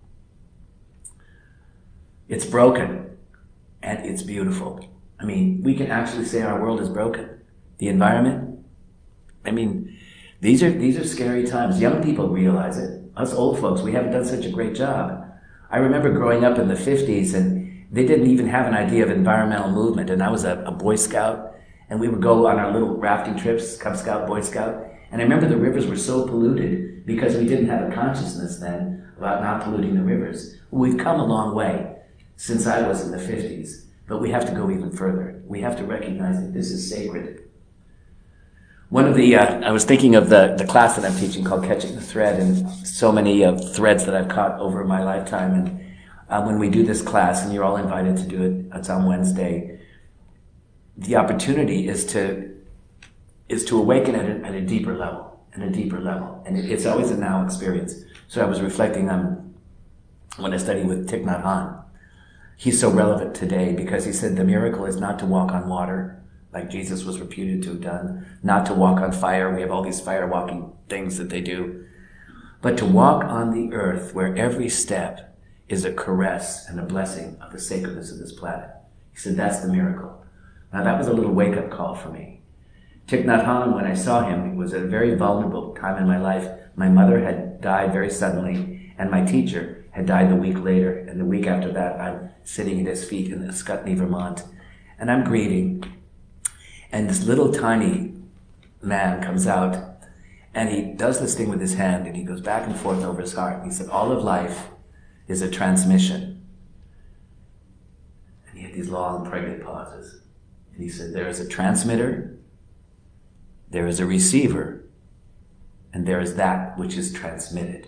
It's broken, and it's beautiful. I mean, we can actually say our world is broken. The environment, I mean, these are these are scary times. Young people realize it. Us old folks, we haven't done such a great job. I remember growing up in the fifties, and they didn't even have an idea of environmental movement. And I was a, a Boy Scout, and we would go on our little rafting trips, Cub Scout, Boy Scout. And I remember the rivers were so polluted because we didn't have a consciousness then about not polluting the rivers. We've come a long way since I was in the fifties, but we have to go even further. We have to recognize that this is sacred. One of the, uh, I was thinking of the, the class that I'm teaching called Catching the Thread, and so many uh, threads that I've caught over my lifetime. And uh, when we do this class, and you're all invited to do it, it's on Wednesday, the opportunity is to is to awaken at a, at a deeper level, at a deeper level. And it, it's always a now experience. So I was reflecting on when I studied with Thich Nhat Hanh. He's so relevant today because he said the miracle is not to walk on water, like Jesus was reputed to have done, not to walk on fire. We have all these fire walking things that they do. But to walk on the earth where every step is a caress and a blessing of the sacredness of this planet. He said that's the miracle. Now that was a little wake-up call for me. Thich Nhat Hanh, when I saw him, it was a very vulnerable time in my life. My mother had died very suddenly, and my teacher had died the week later. And the week after that, I'm sitting at his feet in Scotney, Vermont, and I'm grieving. And this little tiny man comes out, and he does this thing with his hand, and he goes back and forth over his heart. And he said, all of life is a transmission. And he had these long, pregnant pauses. And he said, there is a transmitter, there is a receiver, and there is that which is transmitted.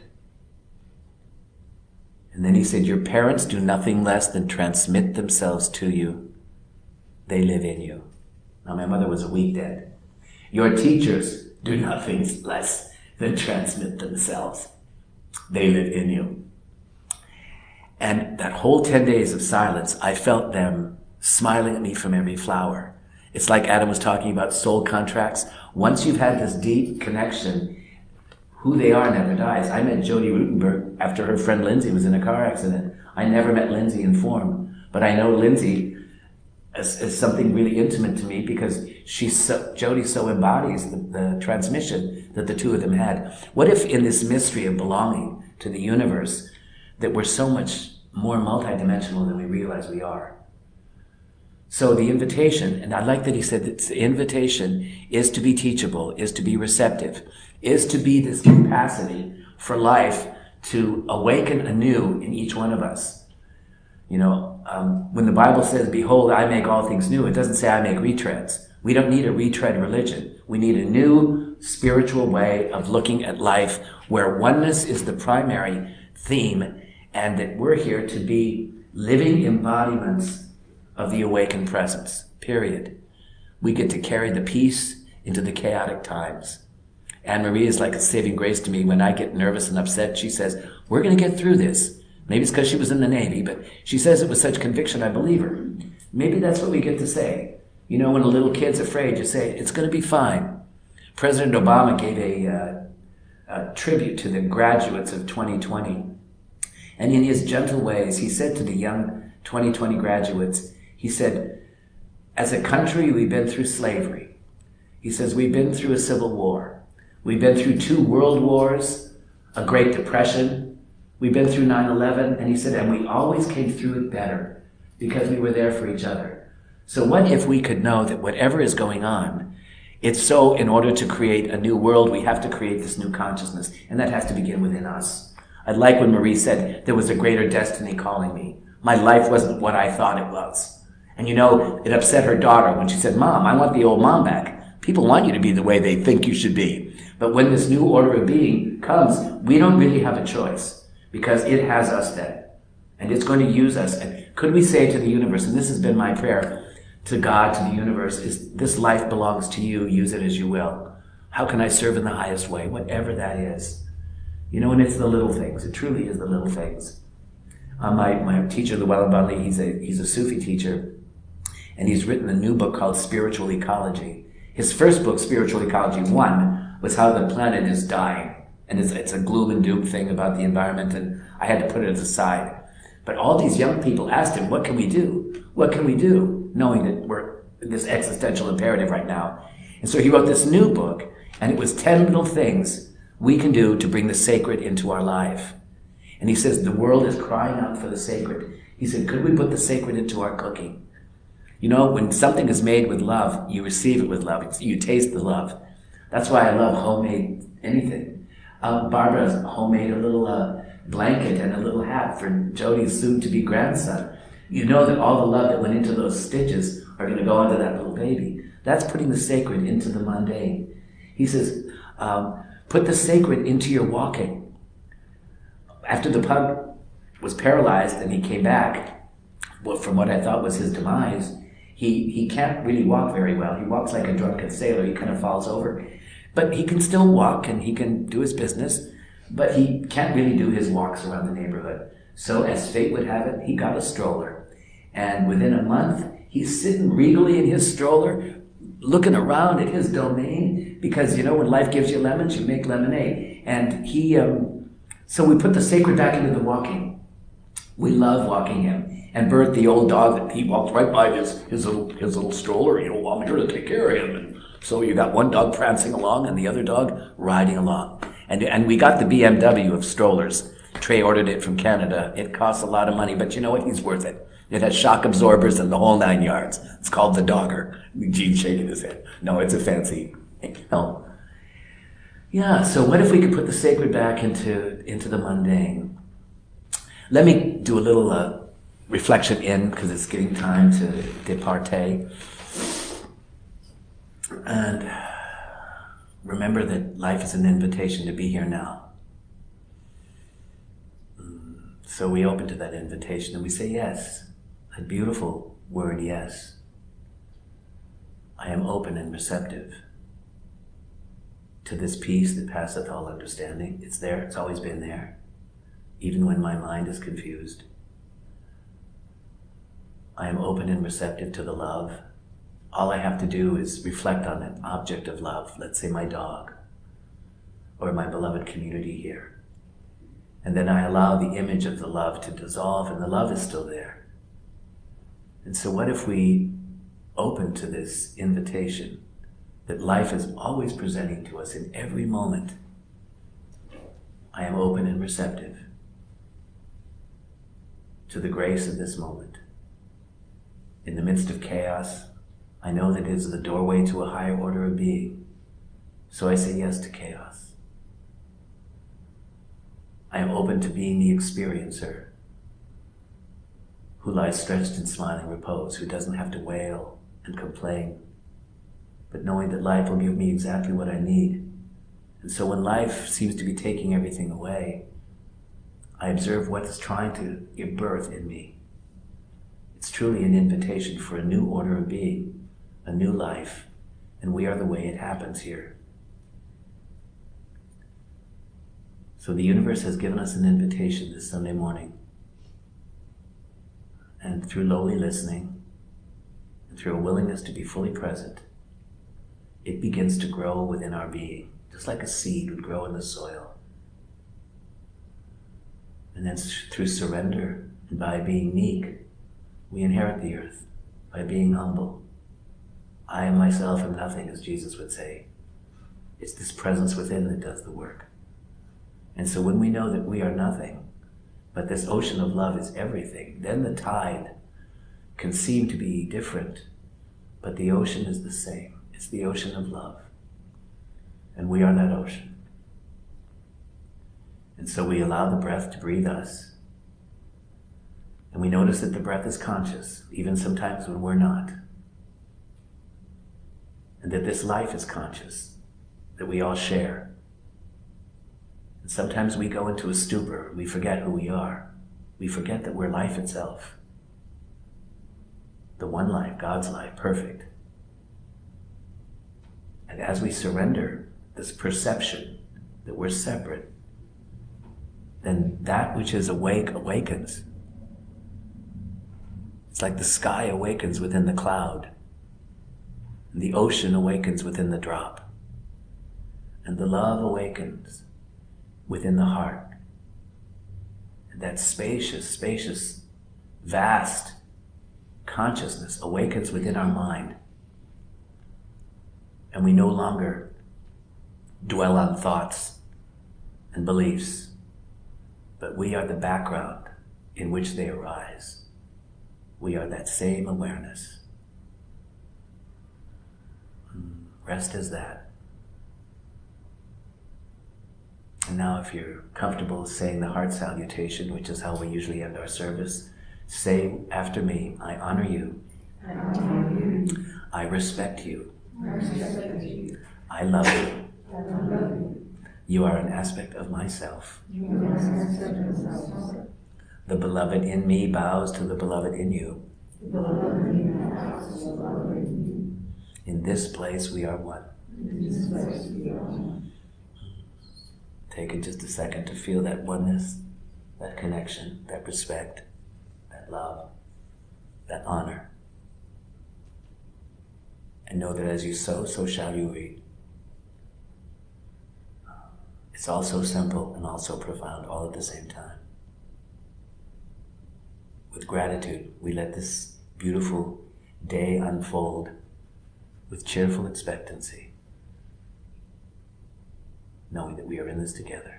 And then he said, your parents do nothing less than transmit themselves to you. They live in you. Now, my mother was a week dead. Your teachers do nothing less than transmit themselves. They live in you. And that whole ten days of silence, I felt them smiling at me from every flower. It's like Adam was talking about soul contracts. Once you've had this deep connection, who they are never dies. I met Jody Rutenberg after her friend Lindsay was in a car accident. I never met Lindsay in form, but I know Lindsay as, as something really intimate to me because she's so, Jody so embodies the, the transmission that the two of them had. What if in this mystery of belonging to the universe that we're so much more multidimensional than we realize we are? So the invitation, and I like that he said that the invitation is to be teachable, is to be receptive, is to be this capacity for life to awaken anew in each one of us. You know, um, when the Bible says, behold, I make all things new, it doesn't say I make retreads. We don't need a retread religion. We need a new spiritual way of looking at life where oneness is the primary theme and that we're here to be living embodiments of the awakened presence, period. We get to carry the peace into the chaotic times. Anne-Marie is like a saving grace to me. When I get nervous and upset, she says, we're going to get through this. Maybe it's because she was in the Navy, but she says it with such conviction, I believe her. Maybe that's what we get to say. You know, when a little kid's afraid, you say, it's going to be fine. President Obama gave a, uh, a tribute to the graduates of twenty twenty. And in his gentle ways, he said to the young twenty twenty graduates. He said, as a country, we've been through slavery. He says, we've been through a civil war. We've been through two world wars, a Great Depression. We've been through nine eleven. And he said, and we always came through it better because we were there for each other. So what if we could know that whatever is going on, it's so in order to create a new world, we have to create this new consciousness. And that has to begin within us. I like when Marie said, there was a greater destiny calling me. My life wasn't what I thought it was. And you know, it upset her daughter when she said, Mom, I want the old mom back. People want you to be the way they think you should be. But when this new order of being comes, we don't really have a choice because it has us then. And it's going to use us. And could we say to the universe, and this has been my prayer to God, to the universe, is this life belongs to you, use it as you will. How can I serve in the highest way? Whatever that is. You know, and it's the little things. It truly is the little things. Uh, my, my teacher, Llewellyn Bunley, he's a, he's a Sufi teacher, and he's written a new book called Spiritual Ecology. His first book, Spiritual Ecology one, was how the planet is dying. And it's, it's a gloom and doom thing about the environment, and I had to put it aside. But all these young people asked him, what can we do? What can we do? Knowing that we're in this existential imperative right now. And so he wrote this new book, and it was ten little things we can do to bring the sacred into our life. And he says, the world is crying out for the sacred. He said, could we put the sacred into our cooking? You know, when something is made with love, you receive it with love. It's, you taste the love. That's why I love homemade anything. Uh, Barbara's homemade a little uh, blanket and a little hat for Jody's soon-to-be grandson. You know that all the love that went into those stitches are going to go into that little baby. That's putting the sacred into the mundane. He says, um, put the sacred into your walking. After the pug was paralyzed and he came back, well, from what I thought was his demise, he, he can't really walk very well. He walks like a drunken sailor. He kind of falls over. But he can still walk and he can do his business, but he can't really do his walks around the neighborhood. So as fate would have it, he got a stroller. And within a month, he's sitting regally in his stroller, looking around at his domain, because, you know, when life gives you lemons, you make lemonade. And he, um, so we put the sacred back into the walking. We love walking him. And Bert, the old dog, he walked right by his, his little, his little stroller, you know, I'm here to take care of him. And so you got one dog prancing along and the other dog riding along. And, and we got the B M W of strollers. Trey ordered it from Canada. It costs a lot of money, but you know what? He's worth it. It has shock absorbers and the whole nine yards. It's called the Dogger. Gene's shaking his head. No, it's a fancy. No. Yeah, so what if we could put the sacred back into, into the mundane? Let me do a little uh, reflection in, because it's getting time to departe. And remember that life is an invitation to be here now. So we open to that invitation and we say yes. That beautiful word, yes. I am open and receptive to this peace that passeth all understanding. It's there, it's always been there, even when my mind is confused. I am open and receptive to the love. All I have to do is reflect on an object of love, let's say my dog, or my beloved community here. And then I allow the image of the love to dissolve, and the love is still there. And so what if we open to this invitation that life is always presenting to us in every moment? I am open and receptive to the grace of this moment. In the midst of chaos, I know that it is the doorway to a higher order of being. So I say yes to chaos. I am open to being the experiencer who lies stretched in smiling repose, who doesn't have to wail and complain, but knowing that life will give me exactly what I need. And so when life seems to be taking everything away, I observe what is trying to give birth in me. It's truly an invitation for a new order of being, a new life, and we are the way it happens here. So the universe has given us an invitation this Sunday morning. And through lowly listening, and through a willingness to be fully present, it begins to grow within our being, just like a seed would grow in the soil. And then through surrender, and by being meek, We inherit the earth by being humble. I and myself am nothing, as Jesus would say. It's this presence within that does the work. And so when we know that we are nothing, but this ocean of love is everything, then the tide can seem to be different, but the ocean is the same. It's the ocean of love. And we are that ocean. And so we allow the breath to breathe us. And we notice that the breath is conscious, even sometimes when we're not. And that this life is conscious, that we all share. And sometimes we go into a stupor, we forget who we are. We forget that we're life itself. The one life, God's life, perfect. And as we surrender this perception that we're separate, then that which is awake awakens. It's like the sky awakens within the cloud, and the ocean awakens within the drop, and the love awakens within the heart. And that spacious, spacious, vast consciousness awakens within our mind, and we no longer dwell on thoughts and beliefs, but we are the background in which they arise. We are that same awareness. Rest as that. And now if you're comfortable saying the heart salutation, which is how we usually end our service, say after me, I honor you. I honor you. I respect you. I respect you. I love you. I love you. You are an aspect of myself. You are an aspect of myself. The beloved in me bows to the beloved in you. The beloved in me bows to the beloved in you. In this place we are one. In this place we are one. Take just a second to feel that oneness, that connection, that respect, that love, that honor. And know that as you sow, so shall you reap. It's all so simple and also profound all at the same time. With gratitude, we let this beautiful day unfold with cheerful expectancy, knowing that we are in this together.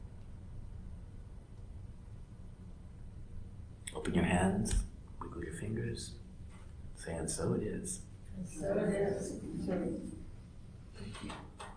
Open your hands, wiggle your fingers, say, and so it is. And so it is. Thank you.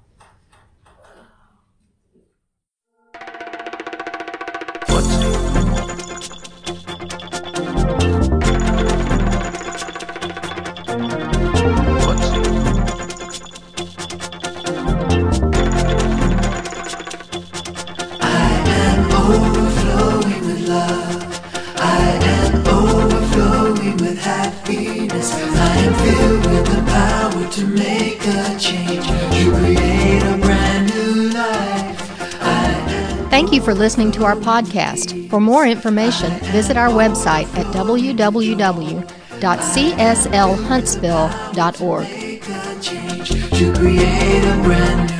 Overflowing with love, I am overflowing with happiness. I am filled with the power to make a change, to create a brand new life. I am Thank you for listening to our podcast. For more information, visit our website at w w w dot c s l huntsville dot org. make a change, to create a brand new